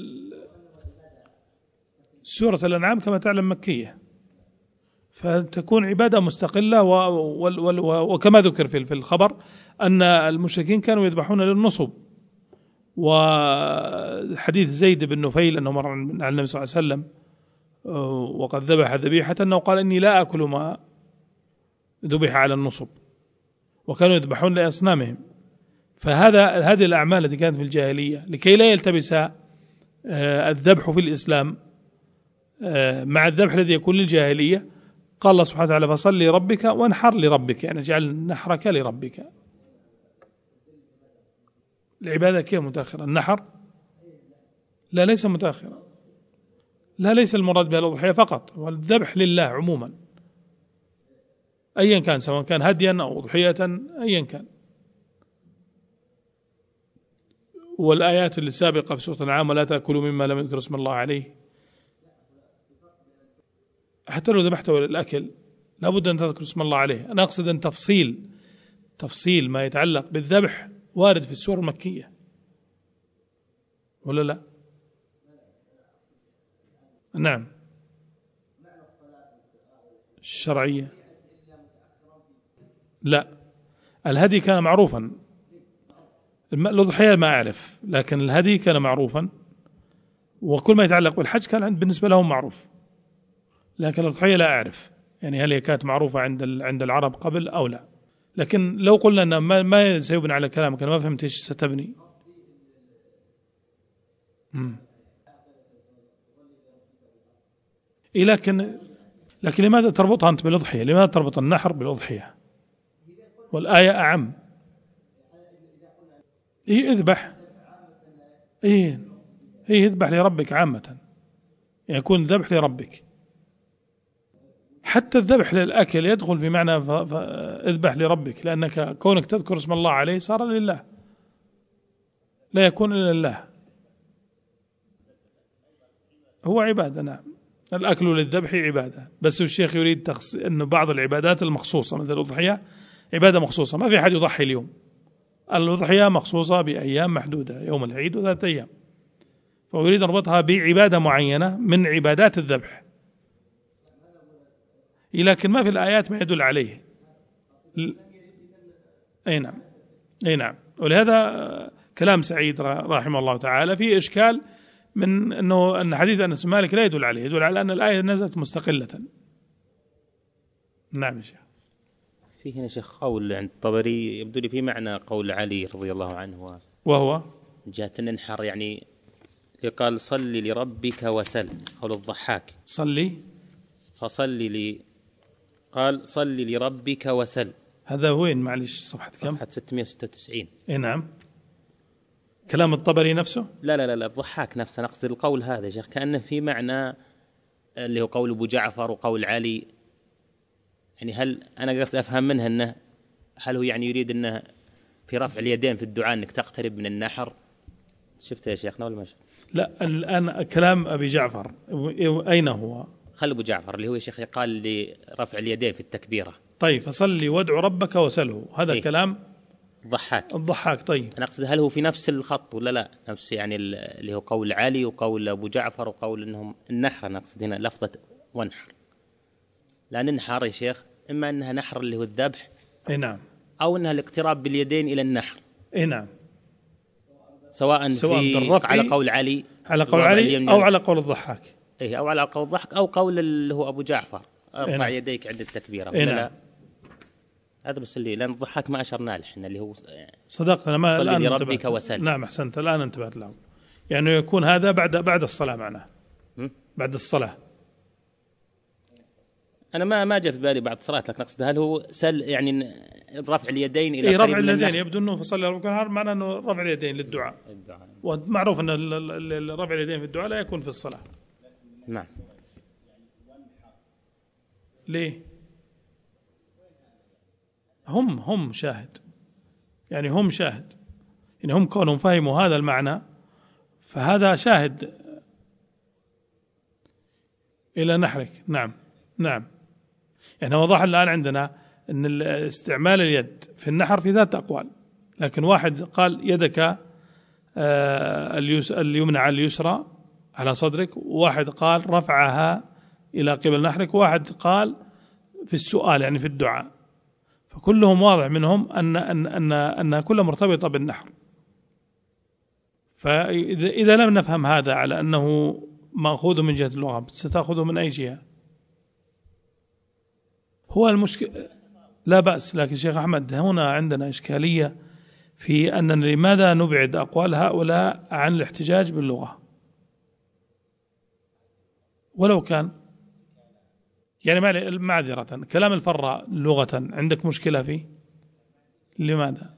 سورة الأنعام كما تعلم مكية، فتكون عبادة مستقلة، وكما ذكر في الخبر أن المشركين كانوا يذبحون للنصب. وحديث زيد بن نفيل أنه مر على النبي صلى الله عليه وسلم وقد ذبح ذبيحة أنه قال إني لا أكل ما ذبح على النصب، وكانوا يذبحون لأصنامهم. فهذا هذه الأعمال التي كانت في الجاهلية لكي لا يلتبس الذبح في الإسلام مع الذبح الذي يكون للجاهلية، قال الله سبحانه وتعالى فصل لربك وانحر لربك، يعني اجعل نحرك لربك. العبادة كيف متأخرة؟ النحر لا ليس متأخرة، لا ليس المراد بها الأضحية فقط، والذبح لله عموما أيا كان، سواء كان هديا أو أضحية أيا كان. والآيات السابقة في سورة الأنعام ولا تأكلوا مما لم يذكر اسم الله عليه، حتى لو ذبحته للأكل لابد أن تذكر اسم الله عليه. أنا أقصد أن تفصيل تفصيل ما يتعلق بالذبح وارد في السور المكية ولا لا؟ نعم. الشرعية لا، الهدي كان معروفا، الأضحية ما أعرف، لكن الهدي كان معروفا، وكل ما يتعلق بالحج كان بالنسبة لهم معروف، لكن الأضحية لا أعرف يعني هل هي كانت معروفة عند عند العرب قبل أو لا. لكن لو قلنا أن ما, ما سيبني على كلامك، أنا ما فهمت إيش ستبني. امم إيه لكن لكن لماذا تربطها أنت بالأضحية؟ لماذا تربط النحر بالأضحية والآية أعم؟ إيه اذبح، إيه إيه اذبح لربك عامة، يكون ذبح لربك. حتى الذبح للأكل يدخل في معنى اذبح لربك، لأنك كونك تذكر اسم الله عليه صار لله، لا يكون إلا لله، هو عبادة. نعم، الأكل للذبح عبادة، بس الشيخ يريد تخص أنه بعض العبادات المخصوصة مثل الأضحية عبادة مخصوصة، ما في أحد يضحي اليوم، الأضحية مخصوصة بأيام محدودة، يوم العيد وذات أيام، فيريد ربطها بعبادة معينة من عبادات الذبح، لكن ما في الآيات ما يدل عليه. أي نعم، أي نعم. ولهذا كلام سعيد رحمه الله تعالى فيه إشكال من أنه أن حديث أنس بن مالك لا يدل عليه، يدل على أن الآية نزلت مستقلة. نعم يا شيخ. في هنا شيخ قول عند الطبري يبدو لي في معنى قول علي رضي الله عنه، وهو جهة النحر، يعني قال صلي لربك وسل، قول الضحاك صلي فصلي لي، قال صلي لربك وسل. هذا وين معلش صفحة كم؟ صفحة ستمائة وستة وتسعين. اي نعم. كلام الطبري نفسه؟ لا لا لا الضحاك نفسه، نقصد القول هذا يا شيخ كأنه في معنى اللي هو قول أبو جعفر وقول علي، يعني هل أنا قصد أفهم منها أنه هل هو يعني يريد أنه في رفع اليدين في الدعاء أنك تقترب من النحر؟ شفته يا شيخنا ولا ما شفت؟ لا الآن كلام أبي جعفر أين هو؟ خل أبو جعفر اللي هو يا شيخ قال لرفع اليدين في التكبيرة. طيب فصلي وادعو ربك وسله، هذا إيه؟ كلام الضحاك. الضحاك. طيب أنا أقصد هل هو في نفس الخط ولا لا؟ نفس يعني اللي هو قول علي وقول أبو جعفر وقول أنهم النحر، أنا أقصد هنا لفظة وانحر، لأن النحر يا شيخ إما أنها نحر اللي هو الذبح، اي نعم، أو أنها الاقتراب باليدين إلى النحر، اي نعم، سواء, سواء في على قول علي على قول علي أو على قول الضحاك، إيه أو على قول الضحك أو قول اللي هو أبو جعفر ارفع يديك عند التكبيرة. إيه نعم. هذا بس اللي لأن الضحاك ما أشرنا له إحنا اللي هو صدقت أنا ما صلي لربك وسل. نعم أحسنت، الآن انتبهت له، يعني يكون هذا بعد بعد الصلاة معناه بعد الصلاة. أنا ما ما جاء في بالي بعد الصلاة، لكن أقصد هل هو سل يعني رفع اليدين إلى إيه رفع اليدين، يبدو أنه فصلي ربك النهار معناه أنه رفع اليدين للدعاء، ومعروف أن رفع اليدين في الدعاء لا يكون في الصلاة. نعم. ليه؟ هم هم شاهد، يعني هم شاهد، يعني هم كونهم فهموا هذا المعنى فهذا شاهد إلى نحرك. نعم نعم. يعني وضح الآن عندنا أن استعمال اليد في النحر في ذات أقوال، لكن واحد قال يدك اليمنى على اليسرى على صدرك، وواحد قال رفعها إلى قبل نحرك، وواحد قال في السؤال يعني في الدعاء، فكلهم واضح منهم أن أن أن أن كلها مرتبطة بالنحر. فإذا لم نفهم هذا على أنه مأخوذ من جهة اللغة، ستأخذه من أي جهة؟ هو المشكلة لا بأس، لكن شيخ أحمد هنا عندنا إشكالية في أن لماذا نبعد أقوال هؤلاء عن الاحتجاج باللغة ولو كان يعني معذرة كلام الفراء لغة عندك مشكلة فيه؟ لماذا؟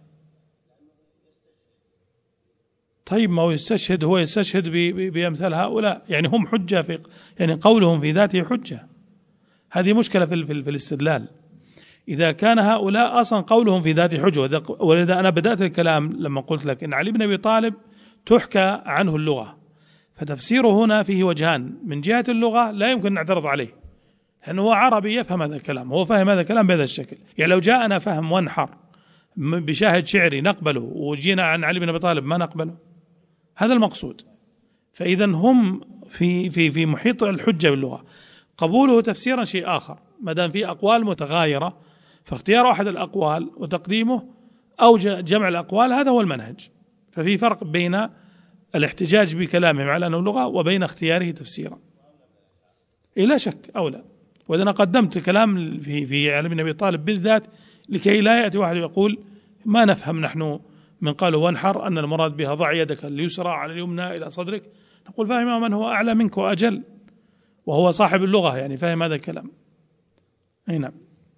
طيب ما هو يستشهد، هو يستشهد بأمثال هؤلاء، يعني هم حجة في يعني قولهم في ذاته حجة. هذه مشكلة في, في, في الاستدلال. إذا كان هؤلاء أصلا قولهم في ذاته حجة، ولذا أنا بدأت الكلام لما قلت لك إن علي بن أبي طالب تحكى عنه اللغة، فتفسيره هنا فيه وجهان، من جهة اللغة لا يمكن نعترض عليه لأنه هو عربي يفهم هذا الكلام، هو فهم هذا الكلام بهذا الشكل. يعني لو جاءنا فهم وانحر بشاهد شعري نقبله، وجينا عن علي بن أبي طالب ما نقبله، هذا المقصود. فإذا هم في في في محيط الحجة باللغة، قبوله تفسيرا شيء آخر، ما دام في أقوال متغايرة فاختيار أحد الأقوال وتقديمه أو جمع الأقوال هذا هو المنهج. ففي فرق بين الاحتجاج بكلامهم على أنه لغة وبين اختياره تفسيرا. إيه لا شك أولى. وإذا أنا قدمت كلام في في علي بن أبي طالب بالذات لكي لا يأتي واحد يقول ما نفهم نحن من قالوا وانحر أن المراد بها ضع يدك اليسرى على اليمنى إلى صدرك، نقول فاهم من هو أعلى منك وأجل وهو صاحب اللغة، يعني فاهم هذا الكلام. أي نعم.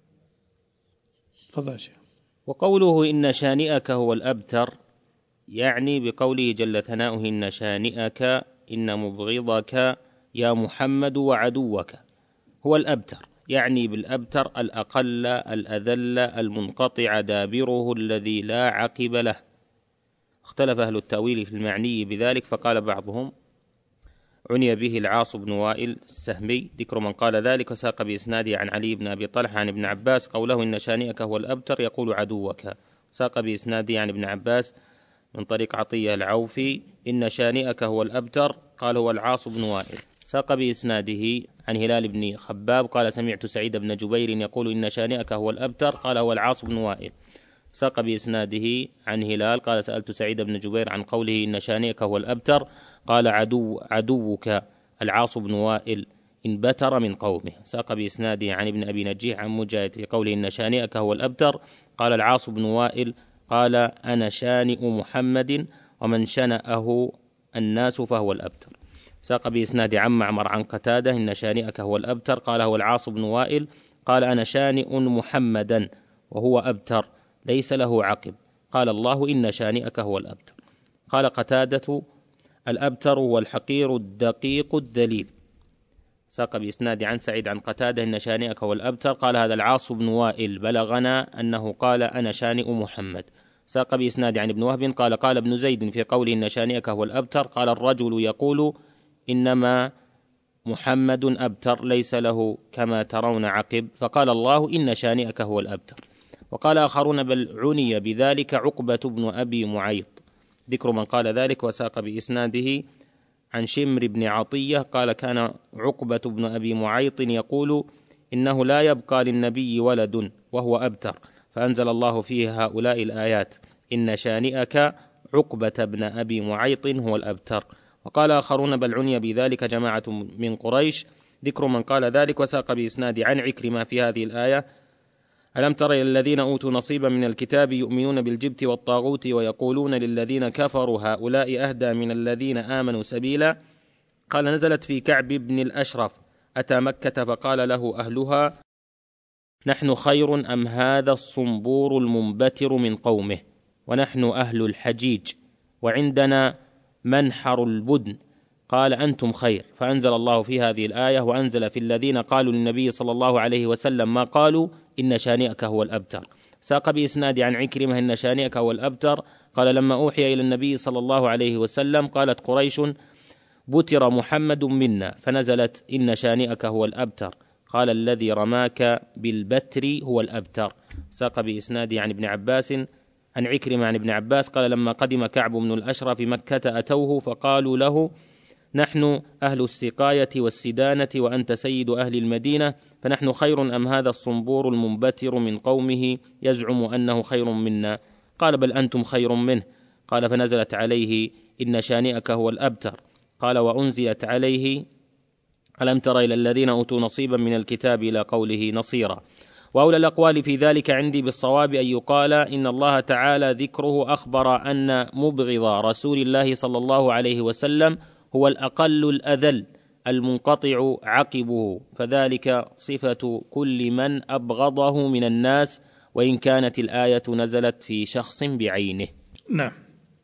تفضل يا شيخ. وقوله إن شانئك هو الأبتر يعني بقوله جل ثناؤه إن شانئك إن مبغضك يا محمد وعدوك هو الأبتر، يعني بالأبتر الأقل الأذل المنقطع دابره الذي لا عقب له. اختلف أهل التأويل في المعني بذلك، فقال بعضهم عني به العاص بن وائل السهمي، ذكر من قال ذلك وساق بإسناده عن علي بن أبي طلحة عن ابن عباس قوله إن شانئك هو الأبتر يقول عدوك، ساق بإسناده عن ابن عباس من طريق عطية العوفي إن شانئك هو الأبتر قال هو العاص بن وائل، ساق بإسناده عن هلال بن خباب قال سمعت سعيد بن جبير يقول إن شانئك هو الأبتر قال هو العاص بن وائل، ساق بإسناده عن هلال قال سألت سعيد بن جبير عن قوله إن شانئك هو الأبتر قال عدو عدوك العاص بن وائل إن بتر من قومه، ساق بإسناده عن ابن أبي نجيح عن مجاهد في قوله إن شانئك هو الأبتر قال العاص بن وائل قال أنا شانئ محمد ومن شنأه الناس فهو الأبتر، ساق بإسناد عن معمر عن قتادة إن شانئك هو الأبتر قال هو العاص بن وائل قال أنا شانئ محمدا وهو أبتر ليس له عقب قال الله إن شانئك هو الأبتر. قال قتادة الأبتر هو الحقير الدقيق الذليل، ساق بإسناد عن سعيد عن قتادة إن شانئك هو الأبتر قال هذا العاص بن وائل بلغنا أنه قال أنا شانئ محمد، ساق بإسناد عن ابن وهب قال قال ابن زيد في قوله إن شانئك هو الأبتر قال الرجل يقول إنما محمد أبتر ليس له كما ترون عقب فقال الله إن شانئك هو الأبتر. وقال آخرون بل عني بذلك عقبة بن أبي معيط، ذكر من قال ذلك وساق بإسناده عن شمر بن عطية قال كان عقبة بن أبي معيط يقول إنه لا يبقى للنبي ولد وهو أبتر، فأنزل الله فيه هؤلاء الآيات إن شانئك عقبة بن أبي معيط هو الأبتر. وقال آخرون بل عني بذلك جماعة من قريش، ذكر من قال ذلك وساق بإسناد عن عكرمة في هذه الآية ألم تر إلى الذين أوتوا نصيبا من الكتاب يؤمنون بالجبت والطاغوت ويقولون للذين كفروا هؤلاء أهدى من الذين آمنوا سبيلا. قال نزلت في كعب بن الأشرف أتى مكة فقال له أهلها نحن خير أم هذا الصنبور المنبتر من قومه ونحن أهل الحجيج وعندنا منحر البدن، قال أنتم خير، فأنزل الله في هذه الآية وأنزل في الذين قالوا للنبي صلى الله عليه وسلم ما قالوا إن شانئك هو الأبتر. ساق بإسناد عن عكرمة إن شانئك هو الأبتر قال لما أوحي إلى النبي صلى الله عليه وسلم قالت قريش بتر محمد منا فنزلت إن شانئك هو الأبتر قال الذي رماك بالبتر هو الأبتر. ساق بإسناد عن ابن عباس عن عكرمة عن ابن عباس قال لما قدم كعب بن الأشرف مكة أتوه فقالوا له نحن أهل السقاية والسدانة وأنت سيد أهل المدينة فنحن خير أم هذا الصنبور المنبتر من قومه يزعم أنه خير منا، قال بل أنتم خير منه. قال فنزلت عليه إن شانئك هو الأبتر. قال وأنزلت عليه ألم تر إلى الذين أوتوا نصيبا من الكتاب إلى قوله نصيرا. وأولى الأقوال في ذلك عندي بالصواب أن يقال إن الله تعالى ذكره أخبر أن مبغض رسول الله صلى الله عليه وسلم هو الأقل الأذل المنقطع عقبه، فذلك صفة كل من أبغضه من الناس وإن كانت الآية نزلت في شخص بعينه. نعم.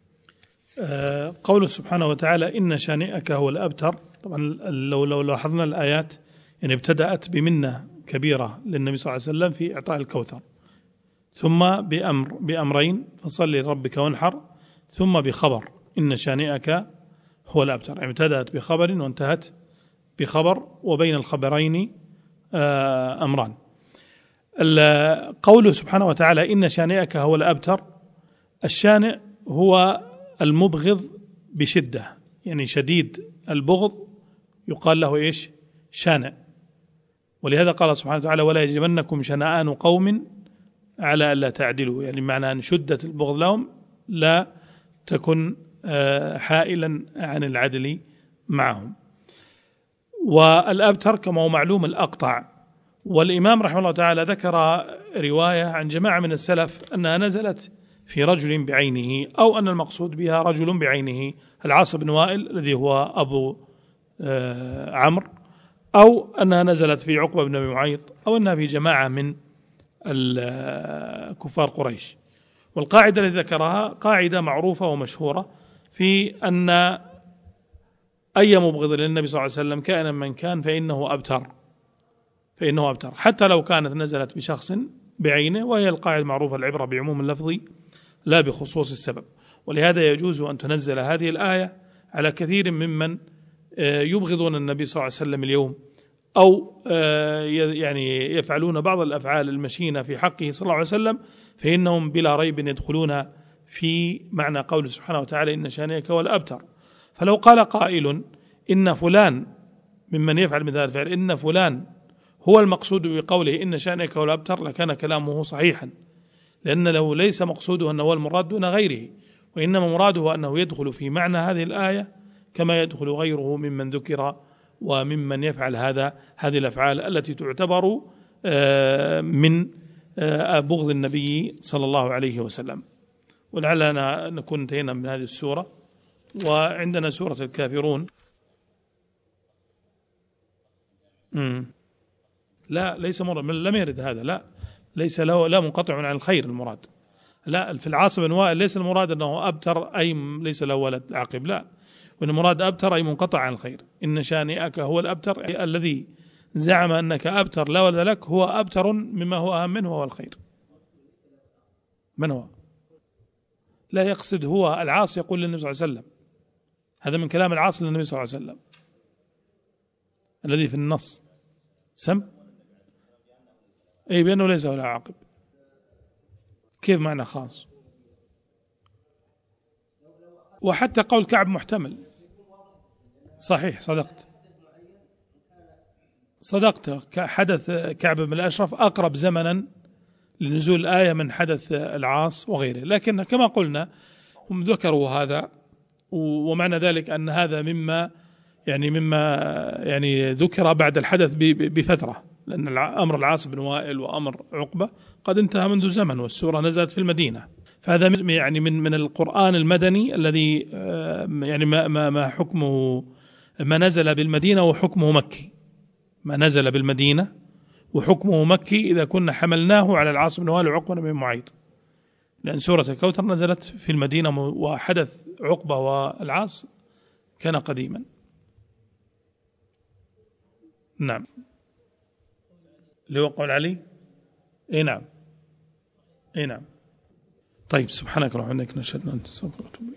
آه قوله سبحانه وتعالى إن شانئك هو الأبتر، طبعا لو لو لاحظنا الآيات يعني ابتدأت بمنة كبيرة للنبي صلى الله عليه وسلم في إعطاء الكوثر، ثم بأمر بأمرين فصل لربك وانحر، ثم بخبر إن شانئك هو الأبتر، يعني ابتدأت بخبر وانتهت بخبر، وبين الخبرين أمران. قوله سبحانه وتعالى إن شانئك هو الأبتر، الشانئ هو المبغض بشدة، يعني شديد البغض يقال له إيش؟ شانئ. ولهذا قال سبحانه وتعالى ولا يجرمنكم شنآن قوم على ألا تعدلوا، يعني معنى أن شدة البغض لهم لا تكن حائلا عن العدل معهم. والأبتر كما هو معلوم الأقطع. والإمام رحمه الله تعالى ذكر رواية عن جماعة من السلف أنها نزلت في رجل بعينه، أو أن المقصود بها رجل بعينه العاص بن وائل الذي هو أبو عمرو، أو أنها نزلت في عقبة بن أبي معيط، أو أنها في جماعة من كفار قريش. والقاعدة التي ذكرها قاعدة معروفة ومشهورة في أن أي مبغض للنبي صلى الله عليه وسلم كائنا من كان فإنه أبتر، فإنه أبتر حتى لو كانت نزلت بشخص بعينه، وهي القاعدة المعروفة العبرة بعموم اللفظ لا بخصوص السبب. ولهذا يجوز أن تنزل هذه الآية على كثير ممن يبغضون النبي صلى الله عليه وسلم اليوم، أو يعني يفعلون بعض الأفعال المشينة في حقه صلى الله عليه وسلم، فإنهم بلا ريب يدخلون في معنى قوله سبحانه وتعالى إن شانئك هو الأبتر. فلو قال قائل إن فلان ممن يفعل مثل هذا الفعل إن فلان هو المقصود بقوله إن شانئك هو الأبتر لكان كلامه صحيحا، لأن له ليس مقصوده أنه هو المراد دون غيره، وإنما مراده أنه يدخل في معنى هذه الآية كما يدخل غيره ممن ذكر وممن يفعل هذا هذه الأفعال التي تعتبر من بغض النبي صلى الله عليه وسلم. ولعلنا نكون انتهينا من هذه السورة، وعندنا سورة الكافرون. مم. لا ليس مراد، لم يرد هذا، لا ليس له لا منقطع عن الخير المراد، لا في العاص بن وائل ليس المراد أنه أبتر أي ليس له ولد عقب، لا، وإن المراد أبتر أي منقطع عن الخير. إن شانئك هو الأبتر أي الذي زعم أنك أبتر لا ولد لك هو أبتر مما هو أهم منه وهو الخير. من هو؟ لا يقصد هو العاص يقول للنبي صلى الله عليه وسلم، هذا من كلام العاص للنبي صلى الله عليه وسلم الذي في النص سم أي بأنه ليس له عاقب. كيف معنى خاص؟ وحتى قول كعب محتمل. صحيح، صدقت صدقت حدث كعب بن الأشرف أقرب زمنا لنزول الآية من حدث العاص وغيره، لكن كما قلنا هم ذكروا هذا، ومعنى ذلك أن هذا مما يعني مما يعني ذكر بعد الحدث بفترة، لأن أمر العاص بن وائل وأمر عقبة قد انتهى منذ زمن، والسورة نزلت في المدينة. فهذا يعني من من القرآن المدني الذي يعني ما ما ما حكمه ما نزل بالمدينة وحكمه مكي، ما نزل بالمدينة وحكمه مكي إذا كنا حملناه على العاص بن وائل وعقبة بن معيط، لأن سورة الكوثر نزلت في المدينة وحدث عقبة والعاص كان قديما. نعم، اللي هو قول علي. اي نعم، اي نعم. طيب، سبحانك اللهم وبحمدك نشهد ان لا اله الا انت نستغفرك.